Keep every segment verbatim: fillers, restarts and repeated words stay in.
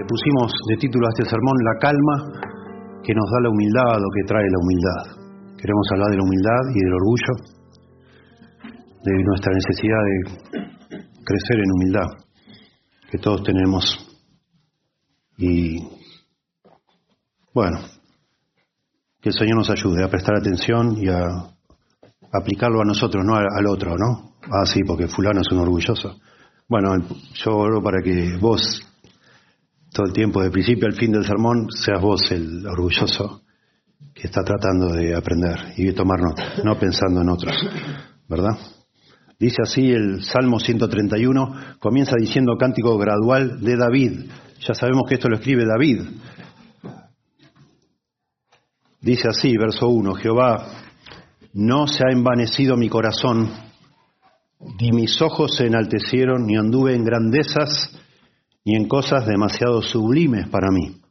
pusimos de título a este sermón La calma que nos da la humildad o que trae la humildad. Queremos hablar de la humildad y del orgullo, de nuestra necesidad de crecer en humildad, que todos tenemos. Y bueno, que el Señor nos ayude a prestar atención y a aplicarlo a nosotros, no al otro, ¿no? Ah, sí, porque fulano es un orgulloso. Bueno, yo oro para que vos, todo el tiempo, de principio al fin del sermón, seas vos el orgulloso que está tratando de aprender y de tomar nota, no pensando en otros, ¿verdad? Dice así el Salmo ciento treinta y uno, comienza diciendo cántico gradual de David. Ya sabemos que esto lo escribe David. Dice así, verso uno, Jehová, no se ha envanecido mi corazón, ni mis ojos se enaltecieron, ni anduve en grandezas, ni en cosas demasiado sublimes para mí.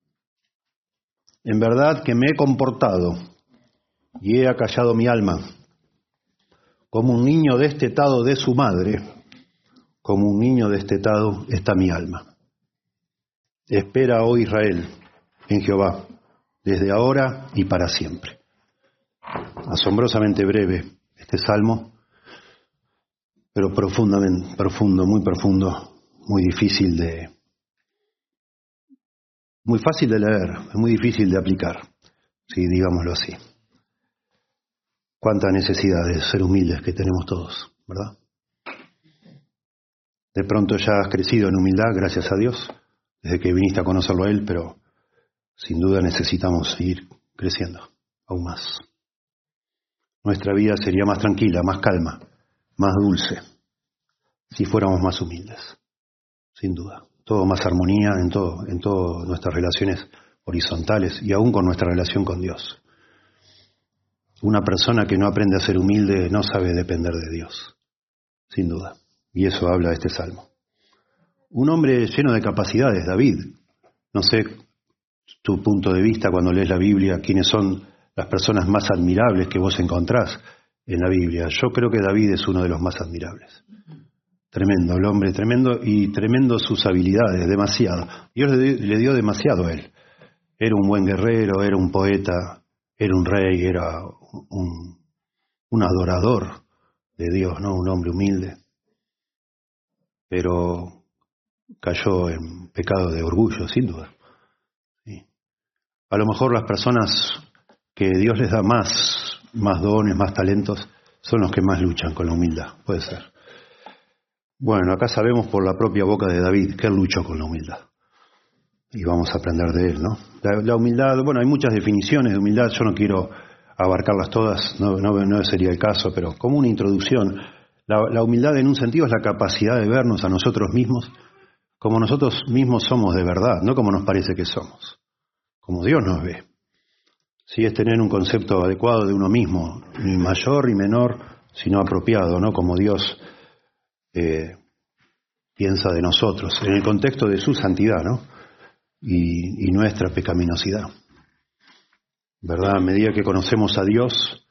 En verdad que me he comportado y he acallado mi alma, como un niño destetado de su madre, como un niño destetado está mi alma. Espera, oh Israel, en Jehová, desde ahora y para siempre. Asombrosamente breve este salmo, pero profundamente, profundo, muy profundo, muy difícil de, muy fácil de leer, muy difícil de aplicar, sí, digámoslo así. Cuánta necesidad de ser humildes que tenemos todos, ¿verdad? De pronto ya has crecido en humildad, gracias a Dios, desde que viniste a conocerlo a Él, pero sin duda necesitamos seguir creciendo aún más. Nuestra vida sería más tranquila, más calma, más dulce, si fuéramos más humildes, sin duda. Todo más armonía en todo, en todas nuestras relaciones horizontales y aún con nuestra relación con Dios. Una persona que no aprende a ser humilde no sabe depender de Dios, sin duda. Y eso habla este salmo. Un hombre lleno de capacidades, David. No sé tu punto de vista cuando lees la Biblia, quiénes son las personas más admirables que vos encontrás en la Biblia. Yo creo que David es uno de los más admirables. Tremendo, el hombre tremendo y tremendo sus habilidades, demasiado. Dios le dio, le dio demasiado a él. Era un buen guerrero, era un poeta, era un rey, era un, un adorador de Dios, ¿no? Un hombre humilde. Pero cayó en pecado de orgullo, sin duda. Sí. A lo mejor las personas que Dios les da más, más dones, más talentos, son los que más luchan con la humildad, puede ser. Bueno, acá sabemos por la propia boca de David que él luchó con la humildad. Y vamos a aprender de él, ¿no? La, la humildad, bueno, hay muchas definiciones de humildad, yo no quiero abarcarlas todas, no, no, no sería el caso, pero como una introducción, la, la humildad en un sentido es la capacidad de vernos a nosotros mismos como nosotros mismos somos de verdad, no como nos parece que somos, como Dios nos ve. Sí, es tener un concepto adecuado de uno mismo, ni mayor ni menor, sino apropiado, ¿no? Como Dios Eh, piensa de nosotros, en el contexto de su santidad, ¿no? Y, y nuestra pecaminosidad, ¿verdad? A medida que conocemos a Dios,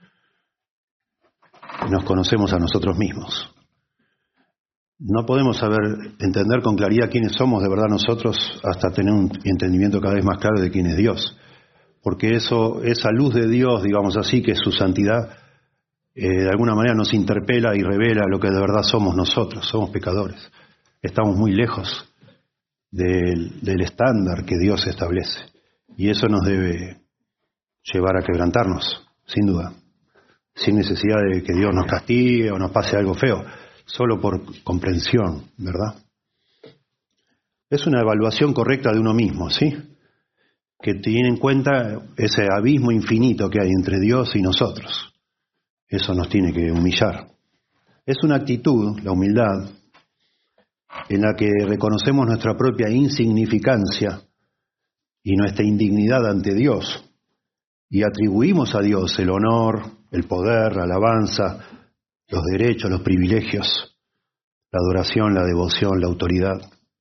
nos conocemos a nosotros mismos. No podemos saber, entender con claridad quiénes somos de verdad nosotros hasta tener un entendimiento cada vez más claro de quién es Dios, porque eso, esa luz de Dios, digamos así, que es su santidad, Eh, de alguna manera nos interpela y revela lo que de verdad somos nosotros, somos pecadores. Estamos muy lejos del, del estándar que Dios establece. Y eso nos debe llevar a quebrantarnos, sin duda. Sin necesidad de que Dios nos castigue o nos pase algo feo, solo por comprensión, ¿verdad? Es una evaluación correcta de uno mismo, ¿sí? Que tiene en cuenta ese abismo infinito que hay entre Dios y nosotros. Eso nos tiene que humillar. Es una actitud, la humildad, en la que reconocemos nuestra propia insignificancia y nuestra indignidad ante Dios y atribuimos a Dios el honor, el poder, la alabanza, los derechos, los privilegios, la adoración, la devoción, la autoridad.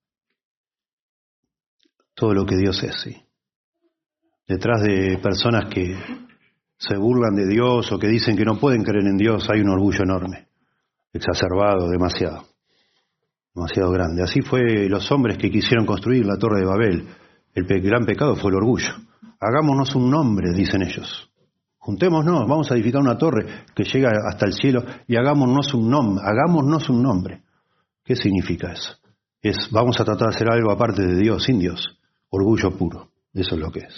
Todo lo que Dios es, sí. Detrás de personas que se burlan de Dios o que dicen que no pueden creer en Dios, hay un orgullo enorme, exacerbado demasiado. demasiado grande. Así fue los hombres que quisieron construir la Torre de Babel. El pe- gran pecado fue el orgullo. Hagámonos un nombre, dicen ellos. Juntémonos, vamos a edificar una torre que llega hasta el cielo y hagámonos un nombre. Hagámonos un nombre. ¿Qué significa eso? Es, vamos a tratar de hacer algo aparte de Dios, sin Dios. Orgullo puro. Eso es lo que es.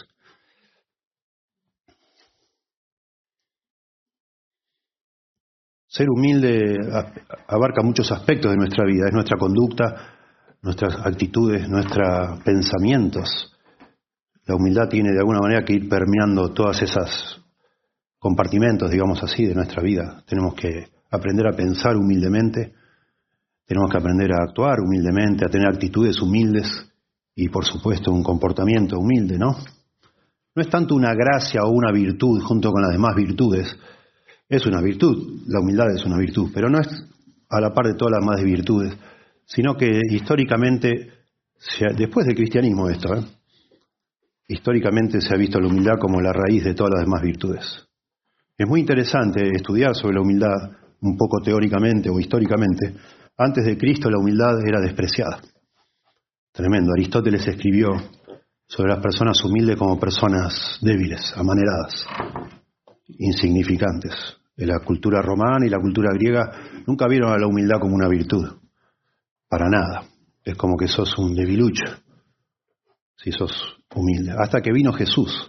Ser humilde abarca muchos aspectos de nuestra vida. Es nuestra conducta, nuestras actitudes, nuestros pensamientos. La humildad tiene de alguna manera que ir permeando todas esas compartimentos, digamos así, de nuestra vida. Tenemos que aprender a pensar humildemente, tenemos que aprender a actuar humildemente, a tener actitudes humildes y, por supuesto, un comportamiento humilde, ¿no? No es tanto una gracia o una virtud junto con las demás virtudes. Es una virtud, la humildad es una virtud, pero no es a la par de todas las demás virtudes, sino que históricamente, después del cristianismo esto, ¿eh? históricamente se ha visto la humildad como la raíz de todas las demás virtudes. Es muy interesante estudiar sobre la humildad, un poco teóricamente o históricamente. Antes de Cristo la humildad era despreciada. Tremendo. Aristóteles escribió sobre las personas humildes como personas débiles, amaneradas, insignificantes. En la cultura romana y la cultura griega nunca vieron a la humildad como una virtud. Para nada. Es como que sos un debilucho si sos humilde. Hasta que vino Jesús,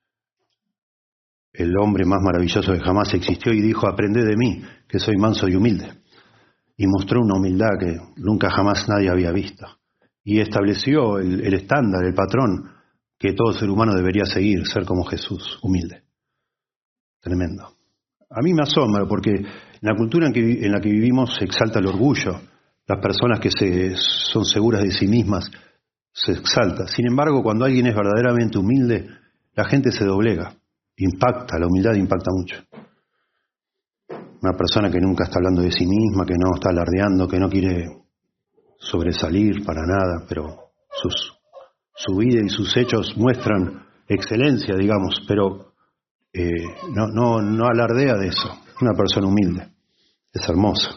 el hombre más maravilloso que jamás existió, y dijo: aprended de mí, que soy manso y humilde. Y mostró una humildad que nunca jamás nadie había visto. Y estableció el, el estándar, el patrón que todo ser humano debería seguir, ser como Jesús, humilde. Tremendo. A mí me asombra porque en la cultura en, que, en la que vivimos se exalta el orgullo. Las personas que se, son seguras de sí mismas se exalta. Sin embargo, cuando alguien es verdaderamente humilde, la gente se doblega. Impacta, la humildad impacta mucho. Una persona que nunca está hablando de sí misma, que no está alardeando, que no quiere sobresalir para nada, pero sus, su vida y sus hechos muestran excelencia, digamos, pero eh, no, no, no alardea de eso. Una persona humilde. Es hermosa.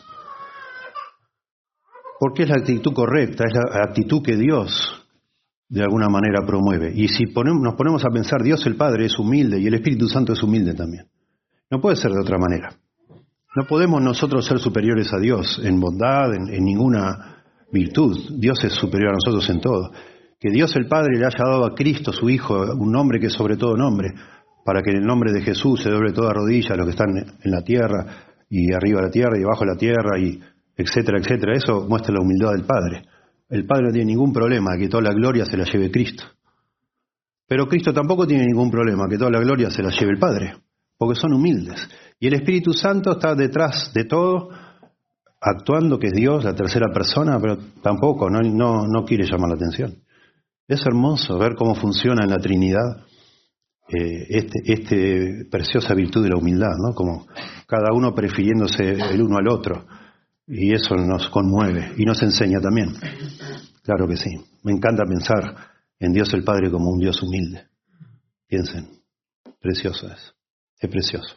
Porque es la actitud correcta, es la actitud que Dios de alguna manera promueve. Y si ponemos, nos ponemos a pensar, Dios el Padre es humilde y el Espíritu Santo es humilde también. No puede ser de otra manera. No podemos nosotros ser superiores a Dios en bondad, en, en ninguna virtud. Dios es superior a nosotros en todo. Que Dios el Padre le haya dado a Cristo, su Hijo, un nombre que es sobre todo nombre, para que en el nombre de Jesús se doble toda rodilla a los que están en la tierra y arriba de la tierra y debajo de la tierra, y etcétera, etcétera. Eso muestra la humildad del Padre. El Padre no tiene ningún problema que toda la gloria se la lleve Cristo. Pero Cristo tampoco tiene ningún problema que toda la gloria se la lleve el Padre, porque son humildes. Y el Espíritu Santo está detrás de todo, actuando, que es Dios, la tercera persona, pero tampoco, no, no, no quiere llamar la atención. Es hermoso ver cómo funciona en la Trinidad eh, este, este preciosa virtud de la humildad, ¿no? Como cada uno prefiriéndose el uno al otro. Y eso nos conmueve y nos enseña también. Claro que sí. Me encanta pensar en Dios el Padre como un Dios humilde. Piensen. Precioso es. Es precioso.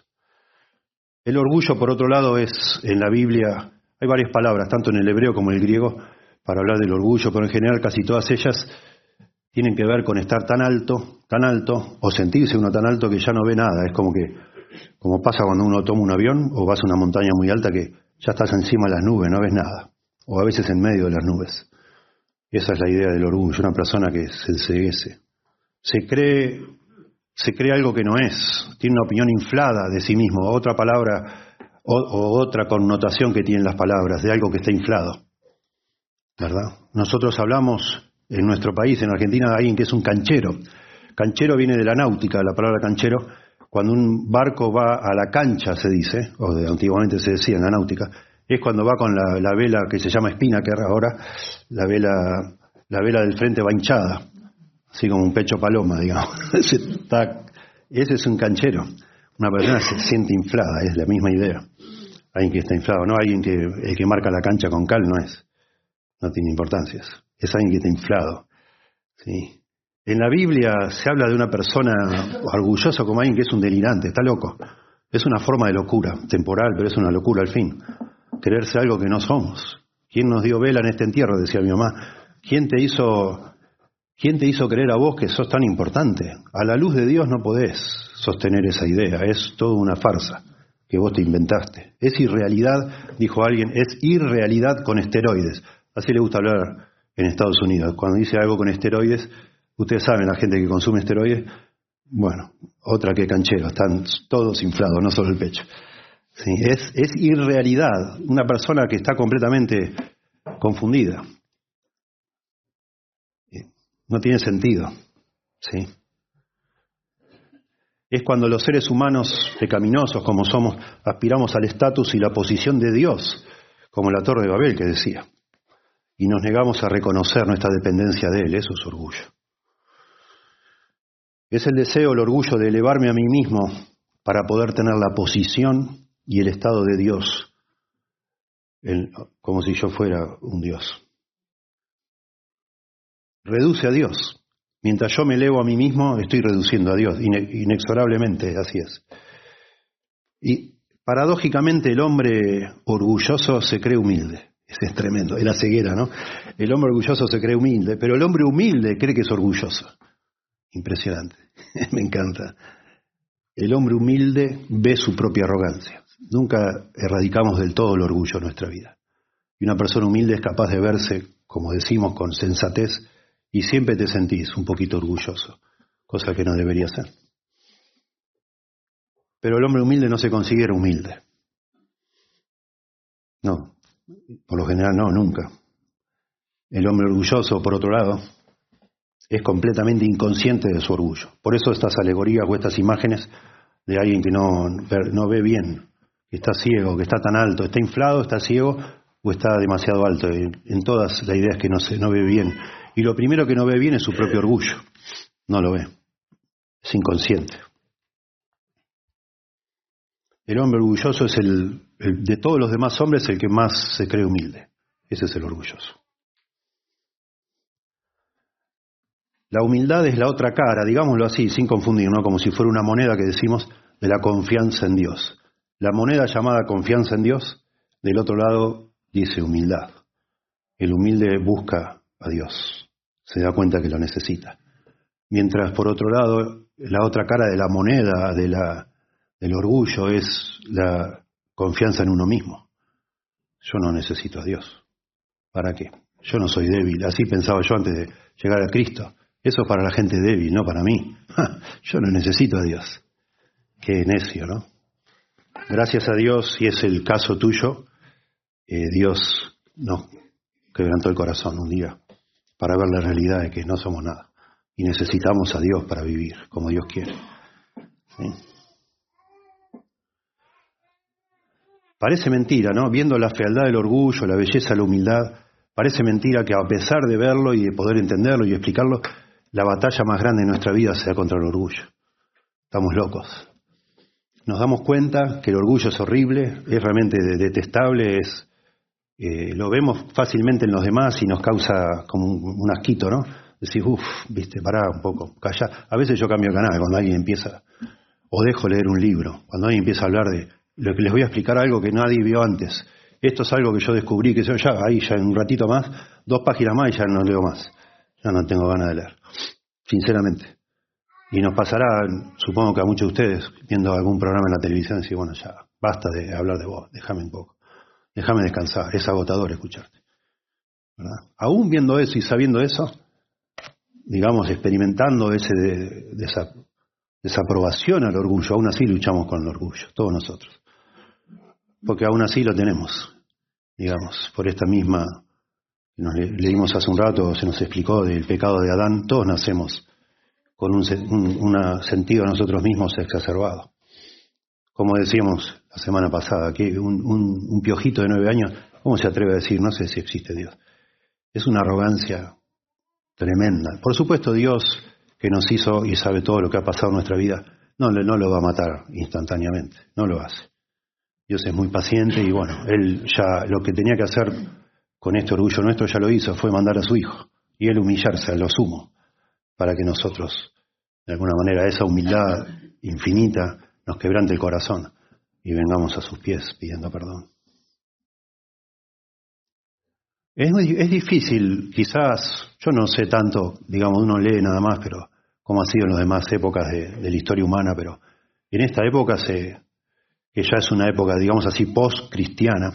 El orgullo, por otro lado, es en la Biblia, hay varias palabras, tanto en el hebreo como en el griego, para hablar del orgullo, pero en general casi todas ellas tienen que ver con estar tan alto, tan alto, o sentirse uno tan alto que ya no ve nada. Es como que, como pasa cuando uno toma un avión o vas a una montaña muy alta que ya estás encima de las nubes, no ves nada. O a veces en medio de las nubes. Esa es la idea del orgullo, una persona que se enceguece. Se cree, se cree algo que no es, tiene una opinión inflada de sí mismo, otra palabra o, o otra connotación que tienen las palabras, de algo que está inflado. ¿Verdad? Nosotros hablamos en nuestro país, en Argentina, de alguien que es un canchero. Canchero viene de la náutica, la palabra canchero. Cuando un barco va a la cancha, se dice, o de, antiguamente se decía en la náutica, es cuando va con la, la vela que se llama espina, que ahora la vela, la vela del frente va hinchada, así como un pecho paloma, digamos. Ese, está, ese es un canchero. Una persona se siente inflada, es la misma idea. Alguien que está inflado, no alguien que el que marca la cancha con cal, no es. No tiene importancia. Es alguien que está inflado. ¿Sí? En la Biblia se habla de una persona orgullosa como alguien que es un delirante, está loco. Es una forma de locura, temporal, pero es una locura al fin. Creerse algo que no somos. ¿Quién nos dio vela en este entierro?, decía mi mamá. ¿Quién te hizo, quién te hizo creer a vos que sos tan importante? A la luz de Dios no podés sostener esa idea, es toda una farsa que vos te inventaste. Es irrealidad, dijo alguien, es irrealidad con esteroides. Así le gusta hablar en Estados Unidos. Cuando dice algo con esteroides, ustedes saben, la gente que consume esteroides, bueno, otra que canchero, están todos inflados, no solo el pecho. Sí, es, es irrealidad, una persona que está completamente confundida. No tiene sentido. ¿Sí? Es cuando los seres humanos pecaminosos, como somos, aspiramos al estatus y la posición de Dios, como la Torre de Babel que decía, y nos negamos a reconocer nuestra dependencia de Él. Eso es orgullo. Es el deseo, el orgullo de elevarme a mí mismo para poder tener la posición y el estado de Dios, el, como si yo fuera un Dios. Reduce a Dios. Mientras yo me elevo a mí mismo, estoy reduciendo a Dios, inexorablemente, así es. Y paradójicamente el hombre orgulloso se cree humilde. Eso es tremendo, es la ceguera, ¿no? El hombre orgulloso se cree humilde, pero el hombre humilde cree que es orgulloso. Impresionante, me encanta. El hombre humilde ve su propia arrogancia. Nunca erradicamos del todo el orgullo en nuestra vida. Y una persona humilde es capaz de verse, como decimos, con sensatez, y siempre te sentís un poquito orgulloso, cosa que no debería ser. Pero el hombre humilde no se considera humilde. No, por lo general no, nunca. El hombre orgulloso, por otro lado, es completamente inconsciente de su orgullo. Por eso estas alegorías o estas imágenes de alguien que no, no ve bien, que está ciego, que está tan alto, está inflado, está ciego o está demasiado alto. En todas la idea es que no, se, no ve bien. Y lo primero que no ve bien es su propio orgullo. No lo ve. Es inconsciente. El hombre orgulloso es el, el de todos los demás hombres el que más se cree humilde. Ese es el orgulloso. La humildad es la otra cara, digámoslo así, sin confundir, ¿no? Como si fuera una moneda que decimos de la confianza en Dios. La moneda llamada confianza en Dios, del otro lado dice humildad. El humilde busca a Dios, se da cuenta que lo necesita. Mientras por otro lado, la otra cara de la moneda de la, del orgullo es la confianza en uno mismo. Yo no necesito a Dios. ¿Para qué? Yo no soy débil. Así pensaba yo antes de llegar a Cristo. Eso es para la gente débil, no para mí. Yo no necesito a Dios. Qué necio, ¿no? Gracias a Dios, si es el caso tuyo, eh, Dios nos quebrantó el corazón un día para ver la realidad de que no somos nada. Y necesitamos a Dios para vivir como Dios quiere. ¿Sí? Parece mentira, ¿no? Viendo la fealdad del orgullo, la belleza de la humildad, parece mentira que a pesar de verlo y de poder entenderlo y explicarlo, la batalla más grande de nuestra vida sea contra el orgullo. Estamos locos. Nos damos cuenta que el orgullo es horrible, es realmente detestable, es, eh, lo vemos fácilmente en los demás y nos causa como un, un asquito, ¿no? Decís, uff, viste, pará un poco, callá. A veces yo cambio de canal cuando alguien empieza, o dejo leer un libro, cuando alguien empieza a hablar de lo que les voy a explicar algo que nadie vio antes. Esto es algo que yo descubrí, que yo ya, ahí ya en un ratito más, dos páginas más y ya no leo más. Ya no tengo ganas de leer, sinceramente. Y nos pasará, supongo que a muchos de ustedes, viendo algún programa en la televisión, decir, bueno, ya, basta de hablar de vos, déjame un poco, déjame descansar, es agotador escucharte. ¿Verdad? Aún viendo eso y sabiendo eso, digamos, experimentando ese de, de esa desaprobación al orgullo, aún así luchamos con el orgullo, todos nosotros. Porque aún así lo tenemos, digamos, por esta misma, nos le, leímos hace un rato, se nos explicó del pecado de Adán, todos nacemos con un, un una sentido a nosotros mismos exacerbado. Como decíamos la semana pasada, que un, un, un piojito de nueve años, ¿cómo se atreve a decir, no sé si existe Dios? Es una arrogancia tremenda. Por supuesto, Dios, que nos hizo y sabe todo lo que ha pasado en nuestra vida, no, no lo va a matar instantáneamente, no lo hace. Dios es muy paciente y bueno, Él ya lo que tenía que hacer con este orgullo nuestro ya lo hizo, fue mandar a su Hijo y Él humillarse a lo sumo para que nosotros, de alguna manera, esa humildad infinita nos quebrante el corazón y vengamos a sus pies pidiendo perdón. Es, muy- es difícil, quizás, yo no sé tanto, digamos, uno lee nada más, pero cómo ha sido en las demás épocas de, de la historia humana, pero en esta época, se, que ya es una época, digamos así, post-cristiana,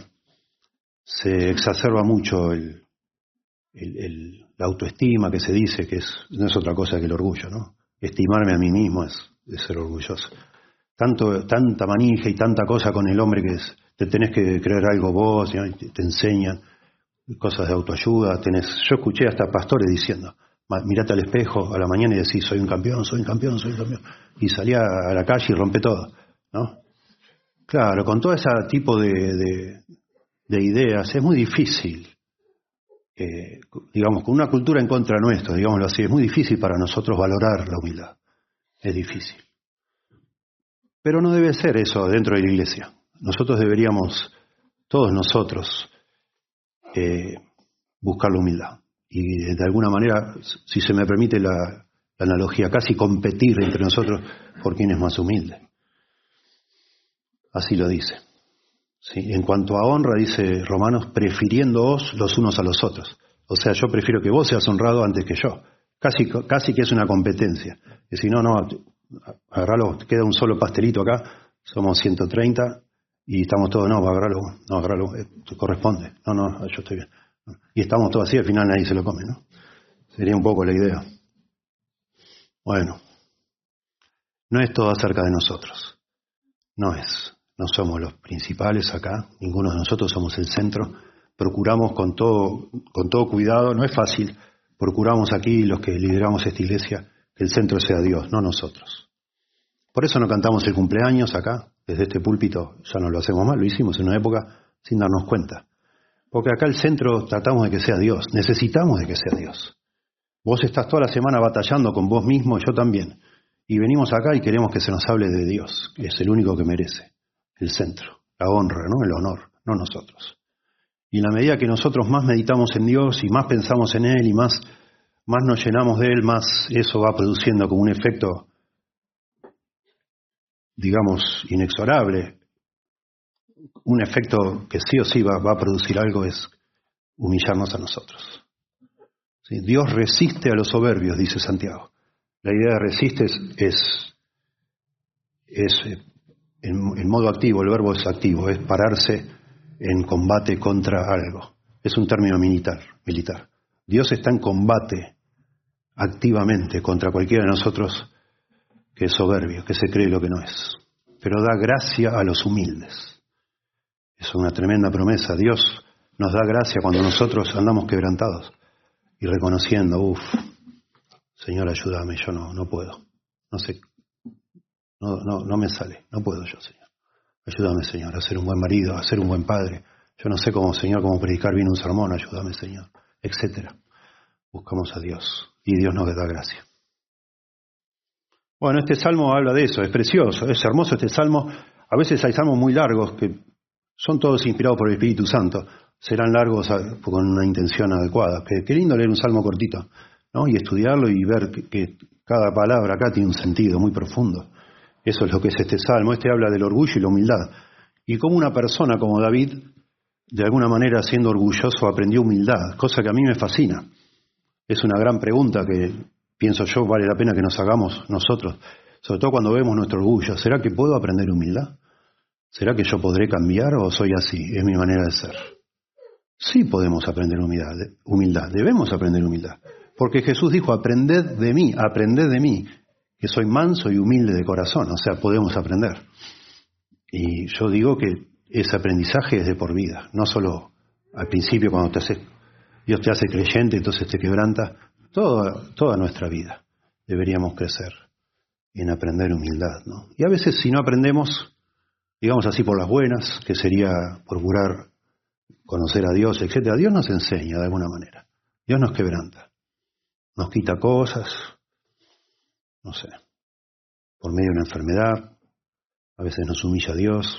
se exacerba mucho el, el- el- la autoestima que se dice, que es, no es otra cosa que el orgullo, ¿no? Estimarme a mí mismo es, es ser orgulloso. Tanto, tanta manija y tanta cosa con el hombre que es, te tenés que creer algo vos, ¿no? Y te, te enseñan cosas de autoayuda. Tenés, yo escuché hasta pastores diciendo, "Ma- mirate al espejo a la mañana y decís, soy un campeón, soy un campeón, soy un campeón". Y salía a la calle y rompe todo, ¿no? Claro, con todo ese tipo de, de- de ideas es muy difícil, eh, digamos, con una cultura en contra nuestra, digámoslo así, es muy difícil para nosotros valorar la humildad. Es difícil. Pero no debe ser eso dentro de la iglesia. Nosotros deberíamos, todos nosotros, eh, buscar la humildad. Y de alguna manera, si se me permite la, la analogía, casi competir entre nosotros por quién es más humilde. Así lo dice. ¿Sí? En cuanto a honra, dice Romanos, prefiriéndoos los unos a los otros. O sea, yo prefiero que vos seas honrado antes que yo. Casi, casi que es una competencia. Y si no, no, agarralo, queda un solo pastelito acá, somos ciento treinta y estamos todos, no, agarralo, no, agarralo, eh, te corresponde. No, no, yo estoy bien. Y estamos todos así, al final nadie se lo come, ¿no? Sería un poco la idea. Bueno, no es todo acerca de nosotros. No es. No somos los principales acá, ninguno de nosotros somos el centro. Procuramos con todo, con todo cuidado, no es fácil, procuramos aquí, los que lideramos esta iglesia, que el centro sea Dios, no nosotros. Por eso no cantamos el cumpleaños acá, desde este púlpito ya no lo hacemos más, lo hicimos en una época sin darnos cuenta. Porque acá el centro tratamos de que sea Dios, necesitamos de que sea Dios. Vos estás toda la semana batallando con vos mismo, yo también. Y venimos acá y queremos que se nos hable de Dios, que es el único que merece el centro, la honra, ¿no? El honor, no nosotros. Y en la medida que nosotros más meditamos en Dios y más pensamos en Él y más, más nos llenamos de Él, más eso va produciendo como un efecto, digamos, inexorable. Un efecto que sí o sí va, va a producir algo es humillarnos a nosotros. ¿Sí? Dios resiste a los soberbios, dice Santiago. La idea de resiste es, es, es en, en modo activo, el verbo es activo, es pararse en combate contra algo. Es un término militar, militar. Dios está en combate activamente contra cualquiera de nosotros que es soberbio, que se cree lo que no es. Pero da gracia a los humildes. Es una tremenda promesa. Dios nos da gracia cuando nosotros andamos quebrantados y reconociendo, uff, Señor, ayúdame, yo no, no puedo. No sé, no, no, no me sale, no puedo yo, Señor. Ayúdame, Señor, a ser un buen marido, a ser un buen padre. Yo no sé cómo, Señor, cómo predicar bien un sermón, ayúdame, Señor, etcétera. Buscamos a Dios y Dios nos da gracia. Bueno, este salmo habla de eso, es precioso, es hermoso este salmo. A veces hay salmos muy largos que son todos inspirados por el Espíritu Santo. Serán largos con una intención adecuada. Qué, qué lindo leer un salmo cortito, ¿no? Y estudiarlo y ver que, que cada palabra acá tiene un sentido muy profundo. Eso es lo que es este salmo. Este habla del orgullo y la humildad. Y cómo una persona como David, de alguna manera siendo orgulloso, aprendió humildad, cosa que a mí me fascina. Es una gran pregunta que pienso yo vale la pena que nos hagamos nosotros, sobre todo cuando vemos nuestro orgullo. ¿Será que puedo aprender humildad? ¿Será que yo podré cambiar o soy así? Es mi manera de ser. Sí podemos aprender humildad, humildad, debemos aprender humildad. Porque Jesús dijo, aprended de mí, aprended de mí, que soy manso y humilde de corazón. O sea, podemos aprender. Y yo digo que ese aprendizaje es de por vida, no solo al principio cuando te haces, Dios te hace creyente, entonces te quebranta. Toda, toda nuestra vida deberíamos crecer en aprender humildad, ¿no? Y a veces si no aprendemos, digamos así por las buenas, que sería procurar conocer a Dios, etcétera, Dios nos enseña de alguna manera. Dios nos quebranta, nos quita cosas, no sé, por medio de una enfermedad, a veces nos humilla a Dios.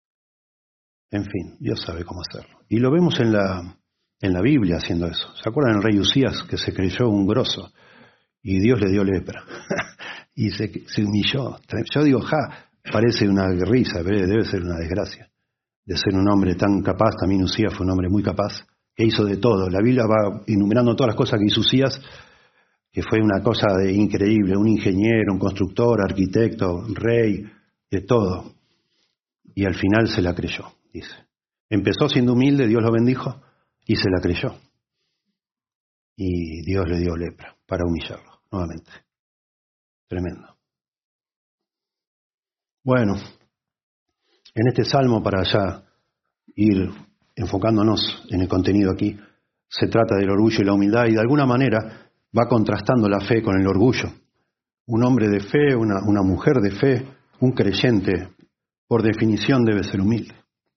En fin, Dios sabe cómo hacerlo. Y lo vemos en la, en la Biblia haciendo eso. ¿Se acuerdan del rey Usías que se creyó un grosso y Dios le dio lepra? Y se, se humilló. Yo digo, ja, parece una risa, pero debe ser una desgracia. De ser un hombre tan capaz, también Usías fue un hombre muy capaz, que hizo de todo. La Biblia va enumerando todas las cosas que hizo Uzías, que fue una cosa de increíble, un ingeniero, un constructor, arquitecto, rey, de todo. Y al final se la creyó, dice. Empezó siendo humilde, Dios lo bendijo, y se la creyó. Y Dios le dio lepra para humillarlo, nuevamente. Tremendo. Bueno, en este salmo, para ya ir enfocándonos en el contenido aquí, se trata del orgullo y la humildad, y de alguna manera va contrastando la fe con el orgullo. Un hombre de fe, una, una mujer de fe, un creyente, por definición debe ser humilde.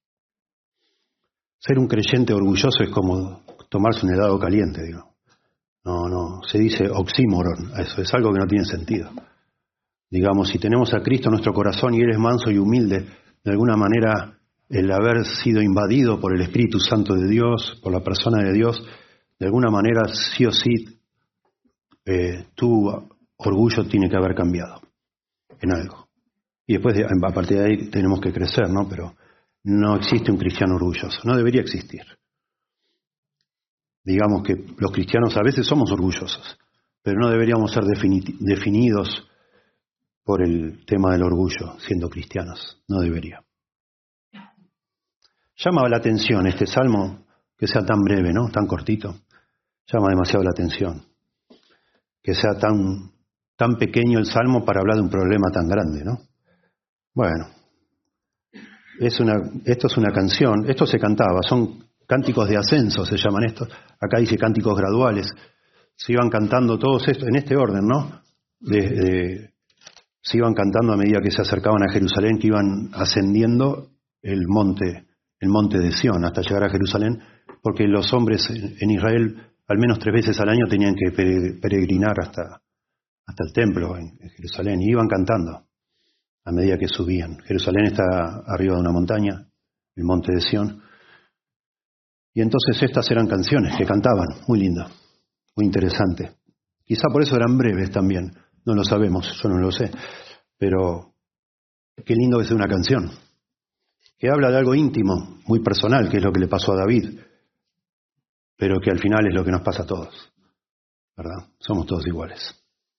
Ser un creyente orgulloso es como tomarse un helado caliente, digo. No, no, se dice oxímoron, eso es algo que no tiene sentido. Digamos, si tenemos a Cristo en nuestro corazón y Él es manso y humilde, de alguna manera el haber sido invadido por el Espíritu Santo de Dios, por la persona de Dios, de alguna manera sí o sí eh, tu orgullo tiene que haber cambiado en algo. Y después, de, a partir de ahí, tenemos que crecer, ¿no? Pero no existe un cristiano orgulloso, no debería existir. Digamos que los cristianos a veces somos orgullosos, pero no deberíamos ser defini- definidos por el tema del orgullo siendo cristianos, no debería. Llama la atención este salmo, que sea tan breve, ¿no? Tan cortito, llama demasiado la atención. Que sea tan, tan pequeño el salmo para hablar de un problema tan grande, ¿no? Bueno, es una, esto es una canción, esto se cantaba, son cánticos de ascenso, se llaman estos. Acá dice cánticos graduales. Se iban cantando todos estos, en este orden, ¿no? De, de, se iban cantando a medida que se acercaban a Jerusalén, que iban ascendiendo el monte, el monte de Sión hasta llegar a Jerusalén, porque los hombres en Israel al menos tres veces al año tenían que peregrinar hasta, hasta el templo en Jerusalén, y iban cantando a medida que subían. Jerusalén está arriba de una montaña, el monte de Sión. Y entonces estas eran canciones que cantaban, muy lindas, muy interesante. Quizá por eso eran breves también, no lo sabemos, yo no lo sé. Pero qué lindo que sea una canción, que habla de algo íntimo, muy personal, que es lo que le pasó a David, pero que al final es lo que nos pasa a todos, ¿verdad? Somos todos iguales.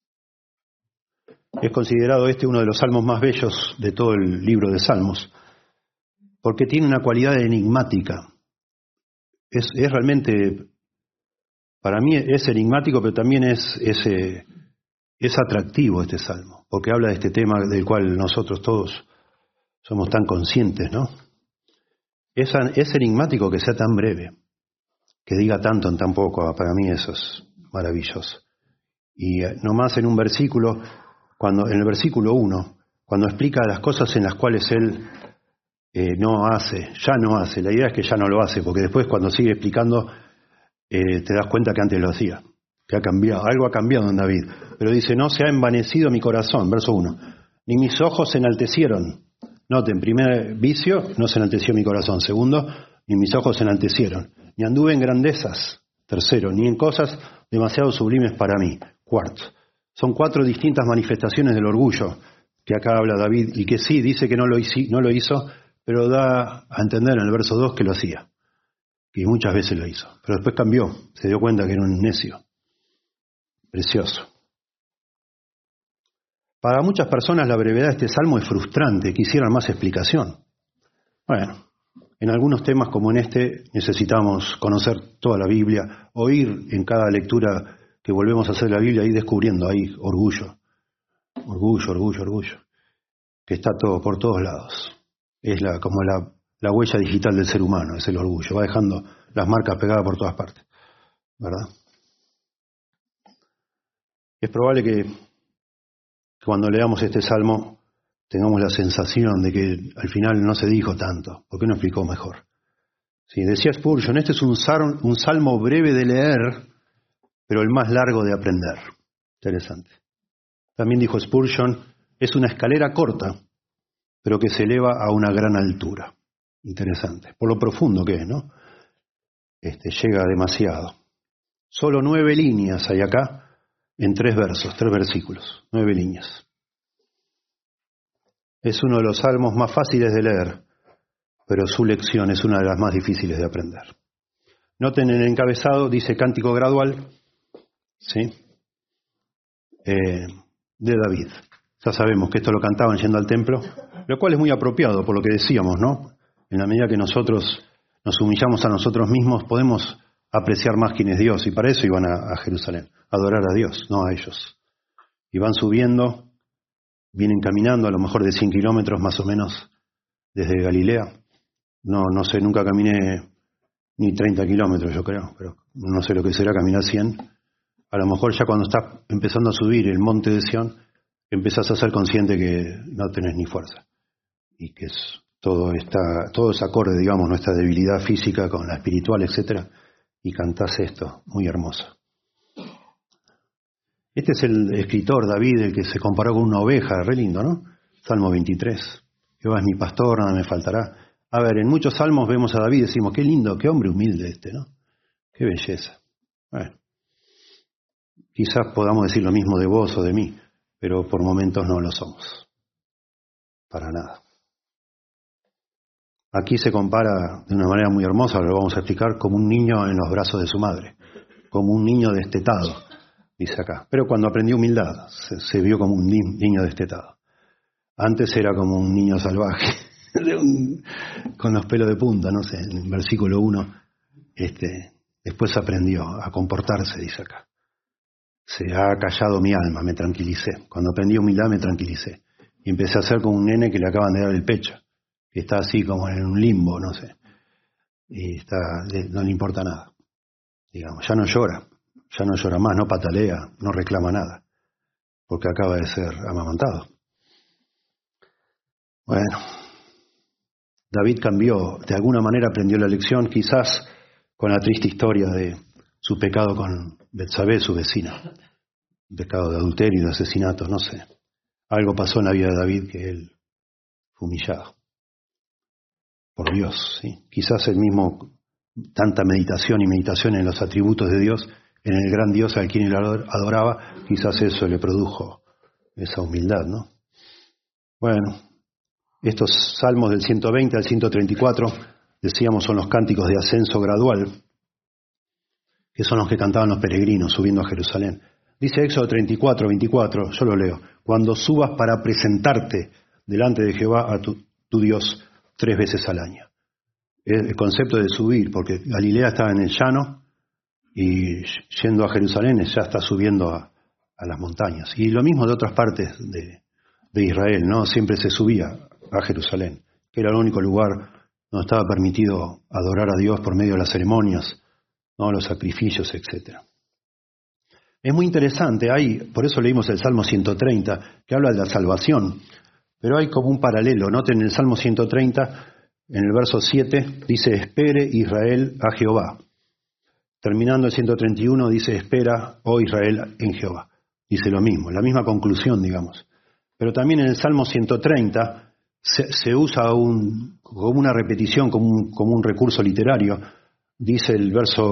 Es considerado este uno de los salmos más bellos de todo el libro de Salmos, porque tiene una cualidad enigmática. Es, es realmente, para mí es enigmático, pero también es, es, eh, es atractivo este salmo, porque habla de este tema del cual nosotros todos somos tan conscientes, ¿no? Es, es enigmático que sea tan breve, que diga tanto en tan poco. Para mí eso es maravilloso. Y eh, nomás en un versículo, cuando en el versículo uno, cuando explica las cosas en las cuales él eh, no hace, ya no hace, la idea es que ya no lo hace, porque después cuando sigue explicando eh, te das cuenta que antes lo hacía, que ha cambiado, algo ha cambiado en David. Pero dice, no se ha envanecido mi corazón, verso uno, ni mis ojos se enaltecieron. Noten, primer vicio, no se enalteció mi corazón. Segundo, ni mis ojos se enaltecieron. Ni anduve en grandezas. Tercero, ni en cosas demasiado sublimes para mí. Cuarto, son cuatro distintas manifestaciones del orgullo que acá habla David, y que sí, dice que no lo hizo, no lo hizo, pero da a entender en el verso dos que lo hacía. Y muchas veces lo hizo. Pero después cambió, se dio cuenta que era un necio. Precioso. Para muchas personas la brevedad de este salmo es frustrante, quisieran más explicación. Bueno, en algunos temas como en este necesitamos conocer toda la Biblia, oír en cada lectura que volvemos a hacer la Biblia, ir descubriendo ahí orgullo, orgullo, orgullo, orgullo, que está todo por todos lados. Es la, como la, la huella digital del ser humano, es el orgullo, va dejando las marcas pegadas por todas partes, ¿verdad? Es probable que cuando leamos este salmo tengamos la sensación de que al final no se dijo tanto, ¿por qué no explicó mejor? Sí, decía Spurgeon, este es un, sal, un salmo breve de leer, pero el más largo de aprender. Interesante. También dijo Spurgeon, es una escalera corta, pero que se eleva a una gran altura. Interesante. Por lo profundo que es, ¿no? Este, llega demasiado. Solo nueve líneas hay acá, en tres versos, tres versículos, nueve líneas. Es uno de los salmos más fáciles de leer, pero su lección es una de las más difíciles de aprender. Noten en el encabezado, dice cántico gradual, ¿sí? Eh, de David. Ya sabemos que esto lo cantaban yendo al templo, lo cual es muy apropiado por lo que decíamos, ¿no? En la medida que nosotros nos humillamos a nosotros mismos, podemos apreciar más quién es Dios, y para eso iban a, a Jerusalén, a adorar a Dios, no a ellos. Y van subiendo, vienen caminando a lo mejor de cien kilómetros más o menos desde Galilea. No, no sé, nunca caminé ni treinta kilómetros, yo creo, pero no sé lo que será caminar cien. A lo mejor ya cuando estás empezando a subir el monte de Sión, empezás a ser consciente que no tenés ni fuerza. Y que es, todo, está, todo es acorde, digamos, nuestra debilidad física con la espiritual, etcétera. Y cantás esto, muy hermoso. Este es el escritor David, el que se comparó con una oveja, re lindo, ¿no? Salmo veintitrés. Jehová es mi pastor, nada me faltará. A ver, en muchos salmos vemos a David y decimos, qué lindo, qué hombre humilde este, ¿no? Qué belleza. Bueno, quizás podamos decir lo mismo de vos o de mí, pero por momentos no lo somos. Para nada. Aquí se compara de una manera muy hermosa, lo vamos a explicar, como un niño en los brazos de su madre, como un niño destetado, dice acá. Pero cuando aprendió humildad, se, se vio como un ni- niño destetado. Antes era como un niño salvaje, de un, con los pelos de punta, no sé, en el versículo uno, este, después aprendió a comportarse, dice acá. Se ha callado mi alma, me tranquilicé. Cuando aprendí humildad me tranquilicé. Y empecé a ser como un nene que le acaban de dar el pecho, que está así como en un limbo, no sé. Y está, no le importa nada. Digamos, ya no llora, ya no llora más, no patalea, no reclama nada, porque acaba de ser amamantado. Bueno, David cambió, de alguna manera aprendió la lección, quizás con la triste historia de su pecado con Betsabé, su vecina. Pecado de adulterio y de asesinato, no sé. Algo pasó en la vida de David que él fue humillado. Por Dios, ¿sí? Quizás el mismo, tanta meditación y meditación en los atributos de Dios, en el gran Dios al quien él adoraba, quizás eso le produjo esa humildad, ¿no? Bueno, estos salmos del ciento veinte al ciento treinta y cuatro, decíamos, son los cánticos de ascenso gradual, que son los que cantaban los peregrinos subiendo a Jerusalén. Dice Éxodo treinta y cuatro, veinticuatro, yo lo leo, cuando subas para presentarte delante de Jehová a tu, tu Dios tres veces al año. El concepto de subir, porque Galilea estaba en el llano y yendo a Jerusalén ya está subiendo a, a las montañas. Y lo mismo de otras partes de, de Israel, ¿no? Siempre se subía a Jerusalén, que era el único lugar donde estaba permitido adorar a Dios por medio de las ceremonias, ¿no? Los sacrificios, etcétera. Es muy interesante, hay, por eso leímos el Salmo ciento treinta, que habla de la salvación, pero hay como un paralelo. Noten en el Salmo ciento treinta, en el verso siete, dice, espere Israel a Jehová. Terminando el ciento treinta y uno, dice, espera, oh Israel, en Jehová. Dice lo mismo, la misma conclusión, digamos. Pero también en el Salmo ciento treinta se, se usa un, como una repetición, como un, como un recurso literario. Dice el verso...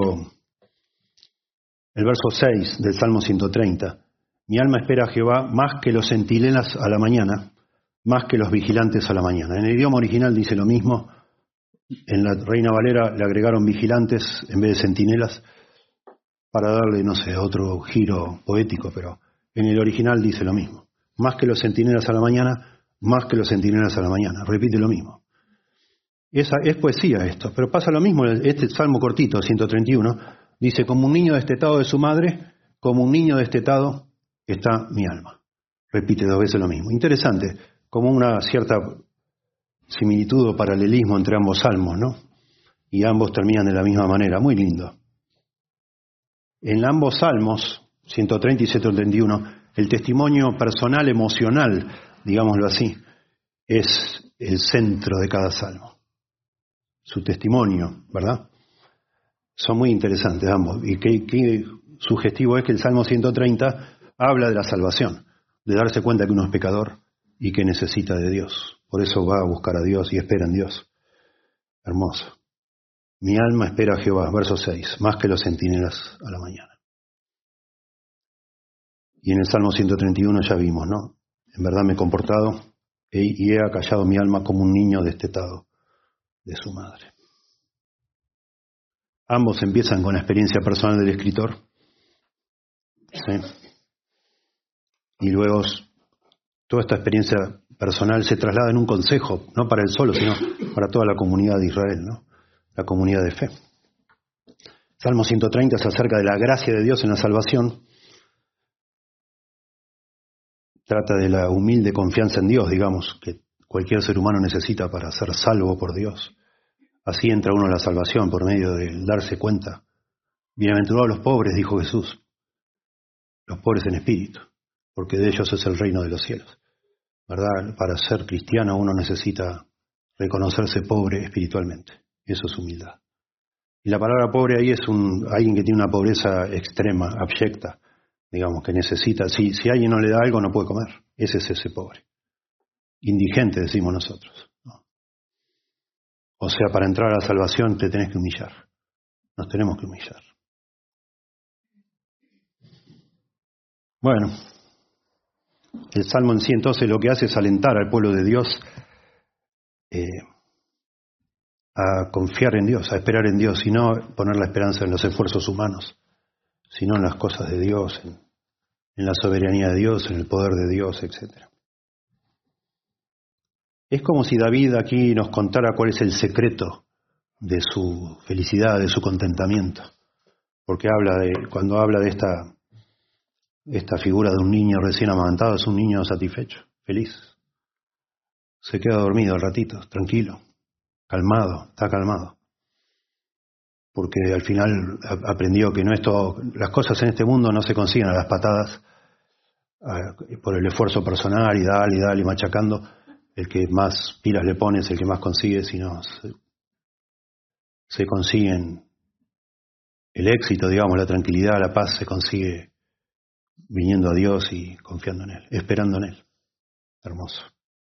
El verso seis del Salmo ciento treinta. Mi alma espera a Jehová más que los centinelas a la mañana, más que los vigilantes a la mañana. En el idioma original dice lo mismo. En la Reina Valera le agregaron vigilantes en vez de centinelas para darle, no sé, otro giro poético, pero en el original dice lo mismo. Más que los centinelas a la mañana, más que los centinelas a la mañana. Repite lo mismo. Esa, es poesía esto, pero pasa lo mismo. Este Salmo cortito, ciento treinta y uno, dice, como un niño destetado de su madre, como un niño destetado está mi alma. Repite dos veces lo mismo. Interesante, como una cierta similitud o paralelismo entre ambos salmos, ¿no? Y ambos terminan de la misma manera. Muy lindo. En ambos salmos, ciento treinta y ciento treinta y uno, el testimonio personal, emocional, digámoslo así, es el centro de cada salmo. Su testimonio, ¿verdad? Son muy interesantes ambos. Y qué, qué sugestivo es que el Salmo ciento treinta habla de la salvación, de darse cuenta que uno es pecador y que necesita de Dios. Por eso va a buscar a Dios y espera en Dios. Hermoso. Mi alma espera a Jehová, verso seis, más que los centinelas a la mañana. Y en el Salmo ciento treinta y uno ya vimos, ¿no? En verdad me he comportado y he acallado mi alma como un niño destetado de su madre. Ambos empiezan con la experiencia personal del escritor. ¿Sí? Y luego toda esta experiencia personal se traslada en un consejo, no para él solo, sino para toda la comunidad de Israel, ¿no? La comunidad de fe. Salmo ciento treinta es acerca de la gracia de Dios en la salvación. Trata de la humilde confianza en Dios, digamos, que cualquier ser humano necesita para ser salvo por Dios. Así entra uno en la salvación por medio de darse cuenta. Bienaventurados los pobres, dijo Jesús, los pobres en espíritu, porque de ellos es el reino de los cielos. ¿Verdad? Para ser cristiano uno necesita reconocerse pobre espiritualmente. Eso es humildad. Y la palabra pobre ahí es un, alguien que tiene una pobreza extrema, abyecta, digamos, que necesita. Si, si alguien no le da algo, no puede comer. Ese es ese pobre. Indigente, decimos nosotros, ¿no? O sea, para entrar a la salvación te tenés que humillar. Nos tenemos que humillar. Bueno, el Salmo en sí entonces lo que hace es alentar al pueblo de Dios eh, a confiar en Dios, a esperar en Dios, y no poner la esperanza en los esfuerzos humanos, sino en las cosas de Dios, en, en la soberanía de Dios, en el poder de Dios, etcétera. Es como si David aquí nos contara cuál es el secreto de su felicidad, de su contentamiento, porque habla de, cuando habla de esta, esta figura de un niño recién amamantado, es un niño satisfecho, feliz. Se queda dormido al ratito, tranquilo, calmado, está calmado. Porque al final aprendió que no es todo, las cosas en este mundo no se consiguen a las patadas, a, por el esfuerzo personal y dale y dale y machacando. El que más pilas le pone es el que más consigue, sino se, se consiguen el éxito, digamos, la tranquilidad, la paz se consigue viniendo a Dios y confiando en Él, esperando en Él. Hermoso.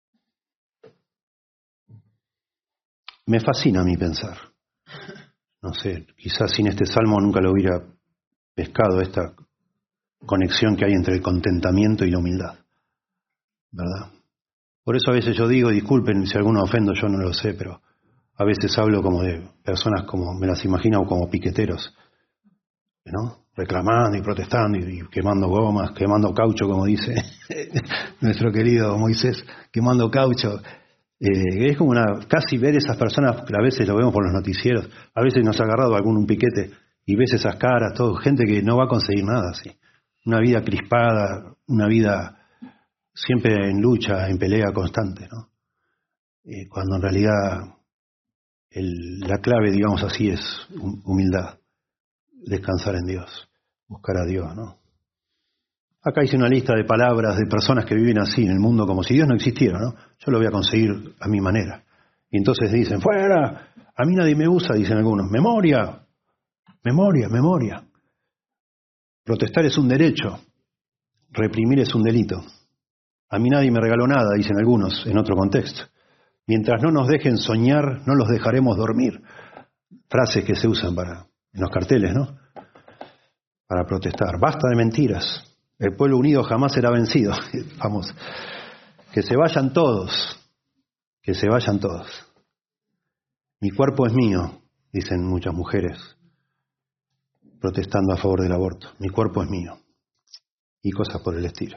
Me fascina a mí pensar. No sé, quizás sin este salmo nunca lo hubiera pescado, esta conexión que hay entre el contentamiento y la humildad, ¿verdad? Por eso a veces yo digo, disculpen si alguno ofendo, yo no lo sé, pero a veces hablo como de personas como, me las imagino como piqueteros, ¿no? Reclamando y protestando y, y quemando gomas, quemando caucho, como dice nuestro querido Moisés, quemando caucho. Eh, es como una, casi ver esas personas, a veces lo vemos por los noticieros, a veces nos ha agarrado algún un piquete y ves esas caras, todo, gente que no va a conseguir nada así. Una vida crispada, una vida siempre en lucha, en pelea constante, ¿no? Eh, cuando en realidad el, la clave, digamos así, es humildad, descansar en Dios, buscar a Dios, ¿no? Acá hice una lista de palabras de personas que viven así en el mundo como si Dios no existiera, ¿no? Yo lo voy a conseguir a mi manera. Y entonces dicen, fuera, a mí nadie me usa, dicen algunos. Memoria, memoria, memoria. Protestar es un derecho, reprimir es un delito. A mí nadie me regaló nada, dicen algunos, en otro contexto. Mientras no nos dejen soñar, no los dejaremos dormir. Frases que se usan para, en los carteles, ¿no? Para protestar. Basta de mentiras. El pueblo unido jamás será vencido. Vamos. Que se vayan todos. Que se vayan todos. Mi cuerpo es mío, dicen muchas mujeres, protestando a favor del aborto. Mi cuerpo es mío. Y cosas por el estilo.